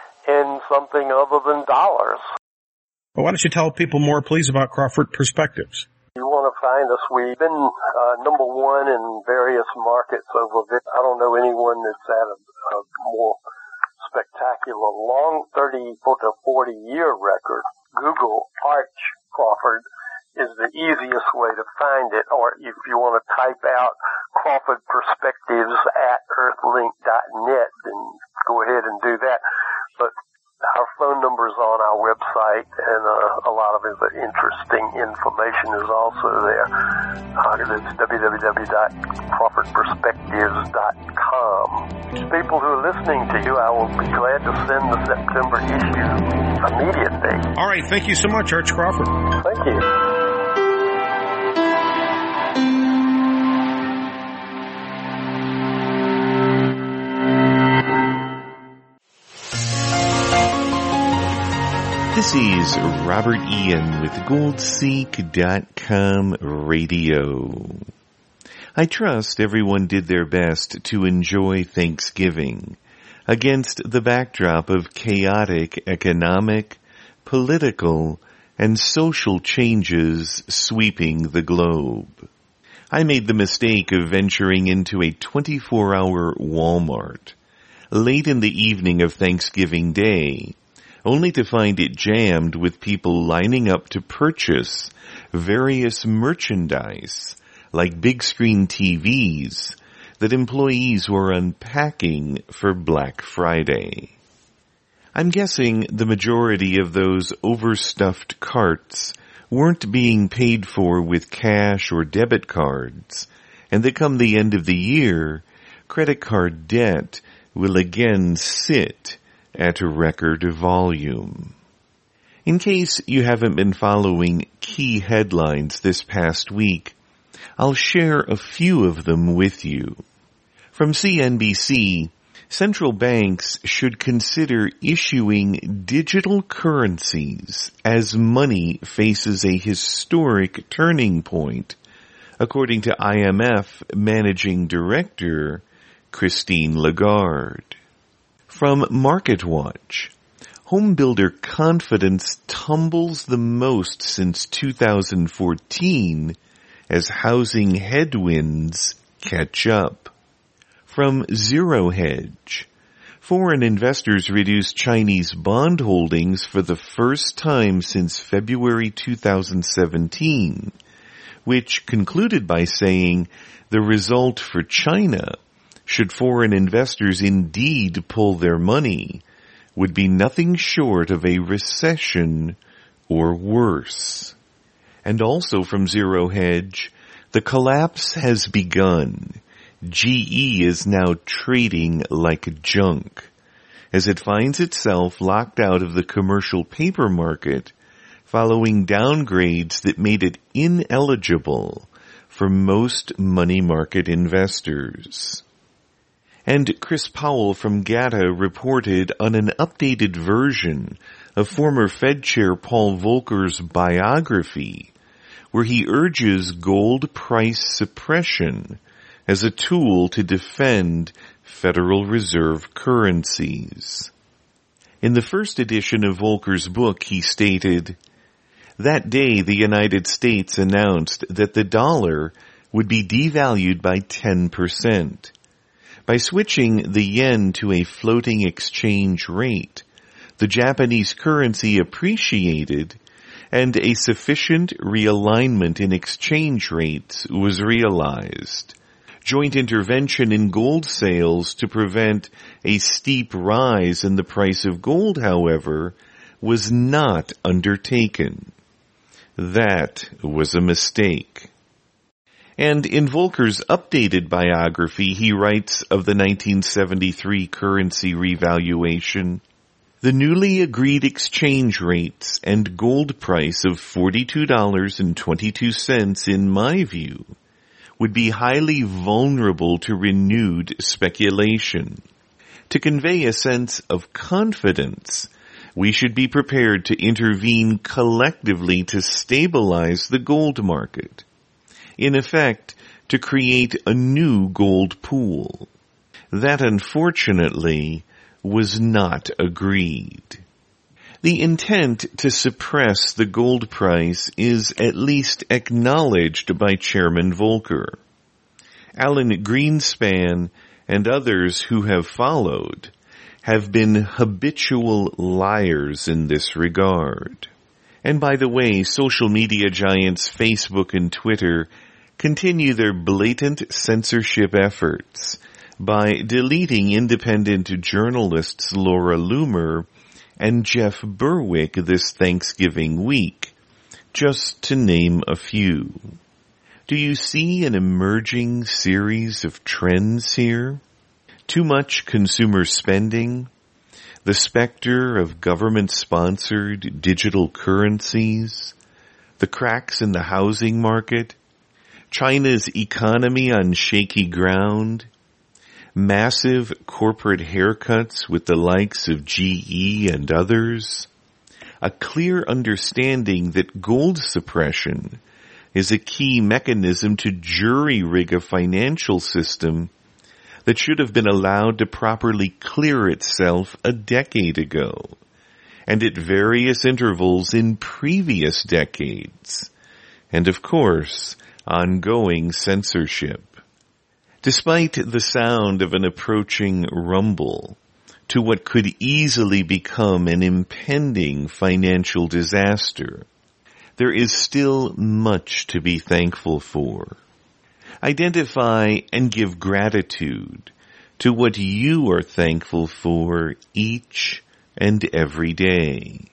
[SPEAKER 3] in something other than dollars.
[SPEAKER 1] Well, why don't you tell people more, please, about Crawford Perspectives?
[SPEAKER 3] You want to find us, we've been uh, number one in various markets over there. I don't know anyone that's had a, a more spectacular long thirty to forty year record. Google Arch Crawford is the easiest way to find it, or if you want to type out Crawford Perspectives at earthlink dot net, then go ahead and do that. But our phone number is on our website, and uh, a lot of the interesting information is also there. Uh, it's w w w dot crawford perspectives dot com. People who are listening to you, I will be glad to send the September issue immediately.
[SPEAKER 1] All right. Thank you so much, Arch Crawford.
[SPEAKER 3] Thank you.
[SPEAKER 4] This is Robert Ian with gold seek dot com radio. I trust everyone did their best to enjoy Thanksgiving against the backdrop of chaotic economic, political, and social changes sweeping the globe. I made the mistake of venturing into a twenty-four hour Walmart late in the evening of Thanksgiving Day, only to find it jammed with people lining up to purchase various merchandise, like big screen T Vs, that employees were unpacking for Black Friday. I'm guessing the majority of those overstuffed carts weren't being paid for with cash or debit cards, and that come the end of the year, credit card debt will again sit at a record volume. In case you haven't been following key headlines this past week, I'll share a few of them with you. From C N B C, central banks should consider issuing digital currencies as money faces a historic turning point, according to I M F Managing Director Christine Lagarde. From MarketWatch, home builder confidence tumbles the most since two thousand fourteen as housing headwinds catch up. From Zero Hedge, foreign investors reduced Chinese bond holdings for the first time since February two thousand seventeen, which concluded by saying the result for China, should foreign investors indeed pull their money, would be nothing short of a recession or worse. And also from Zero Hedge, the collapse has begun. G E is now trading like junk, as it finds itself locked out of the commercial paper market following downgrades that made it ineligible for most money market investors. And Chris Powell from G A T A reported on an updated version of former Fed Chair Paul Volcker's biography, where he urges gold price suppression as a tool to defend Federal Reserve currencies. In the first edition of Volcker's book, he stated, "That day the United States announced that the dollar would be devalued by ten percent. By switching the yen to a floating exchange rate, the Japanese currency appreciated and a sufficient realignment in exchange rates was realized. Joint intervention in gold sales to prevent a steep rise in the price of gold, however, was not undertaken. That was a mistake." And in Volcker's updated biography, he writes of the nineteen seventy-three currency revaluation, "The newly agreed exchange rates and gold price of forty-two dollars and twenty-two cents, in my view, would be highly vulnerable to renewed speculation. To convey a sense of confidence, we should be prepared to intervene collectively to stabilize the gold market. In effect, to create a new gold pool. That, unfortunately, was not agreed. The intent to suppress the gold price is at least acknowledged by Chairman Volcker. Alan Greenspan and others who have followed have been habitual liars in this regard. And by the way, social media giants Facebook and Twitter continue their blatant censorship efforts by deleting independent journalists Laura Loomer and Jeff Berwick this Thanksgiving week, just to name a few. Do you see an emerging series of trends here? Too much consumer spending, the specter of government-sponsored digital currencies, the cracks in the housing market, China's economy on shaky ground, massive corporate haircuts with the likes of G E and others, a clear understanding that gold suppression is a key mechanism to jury-rig a financial system that should have been allowed to properly clear itself a decade ago, and at various intervals in previous decades, and of course, ongoing censorship. Despite the sound of an approaching rumble to what could easily become an impending financial disaster, there is still much to be thankful for. Identify and give gratitude to what you are thankful for each and every day.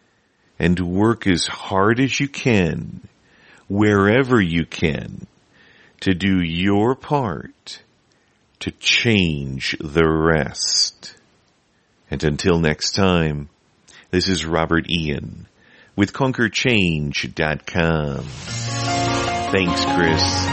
[SPEAKER 4] And work as hard as you can, wherever you can, to do your part to change the rest. And until next time, this is Robert Ian with Conquer Change dot com. Thanks, Chris.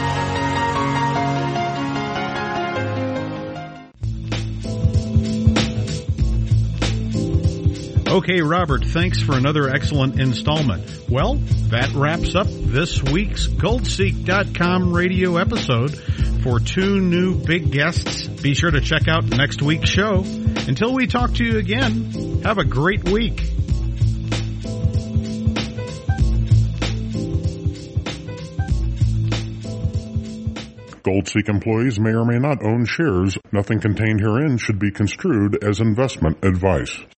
[SPEAKER 1] Okay, Robert, thanks for another excellent installment. Well, that wraps up this week's Gold Seek dot com radio episode. For two new big guests, be sure to check out next week's show. Until we talk to you again, have a great week.
[SPEAKER 5] GoldSeek employees may or may not own shares. Nothing contained herein should be construed as investment advice.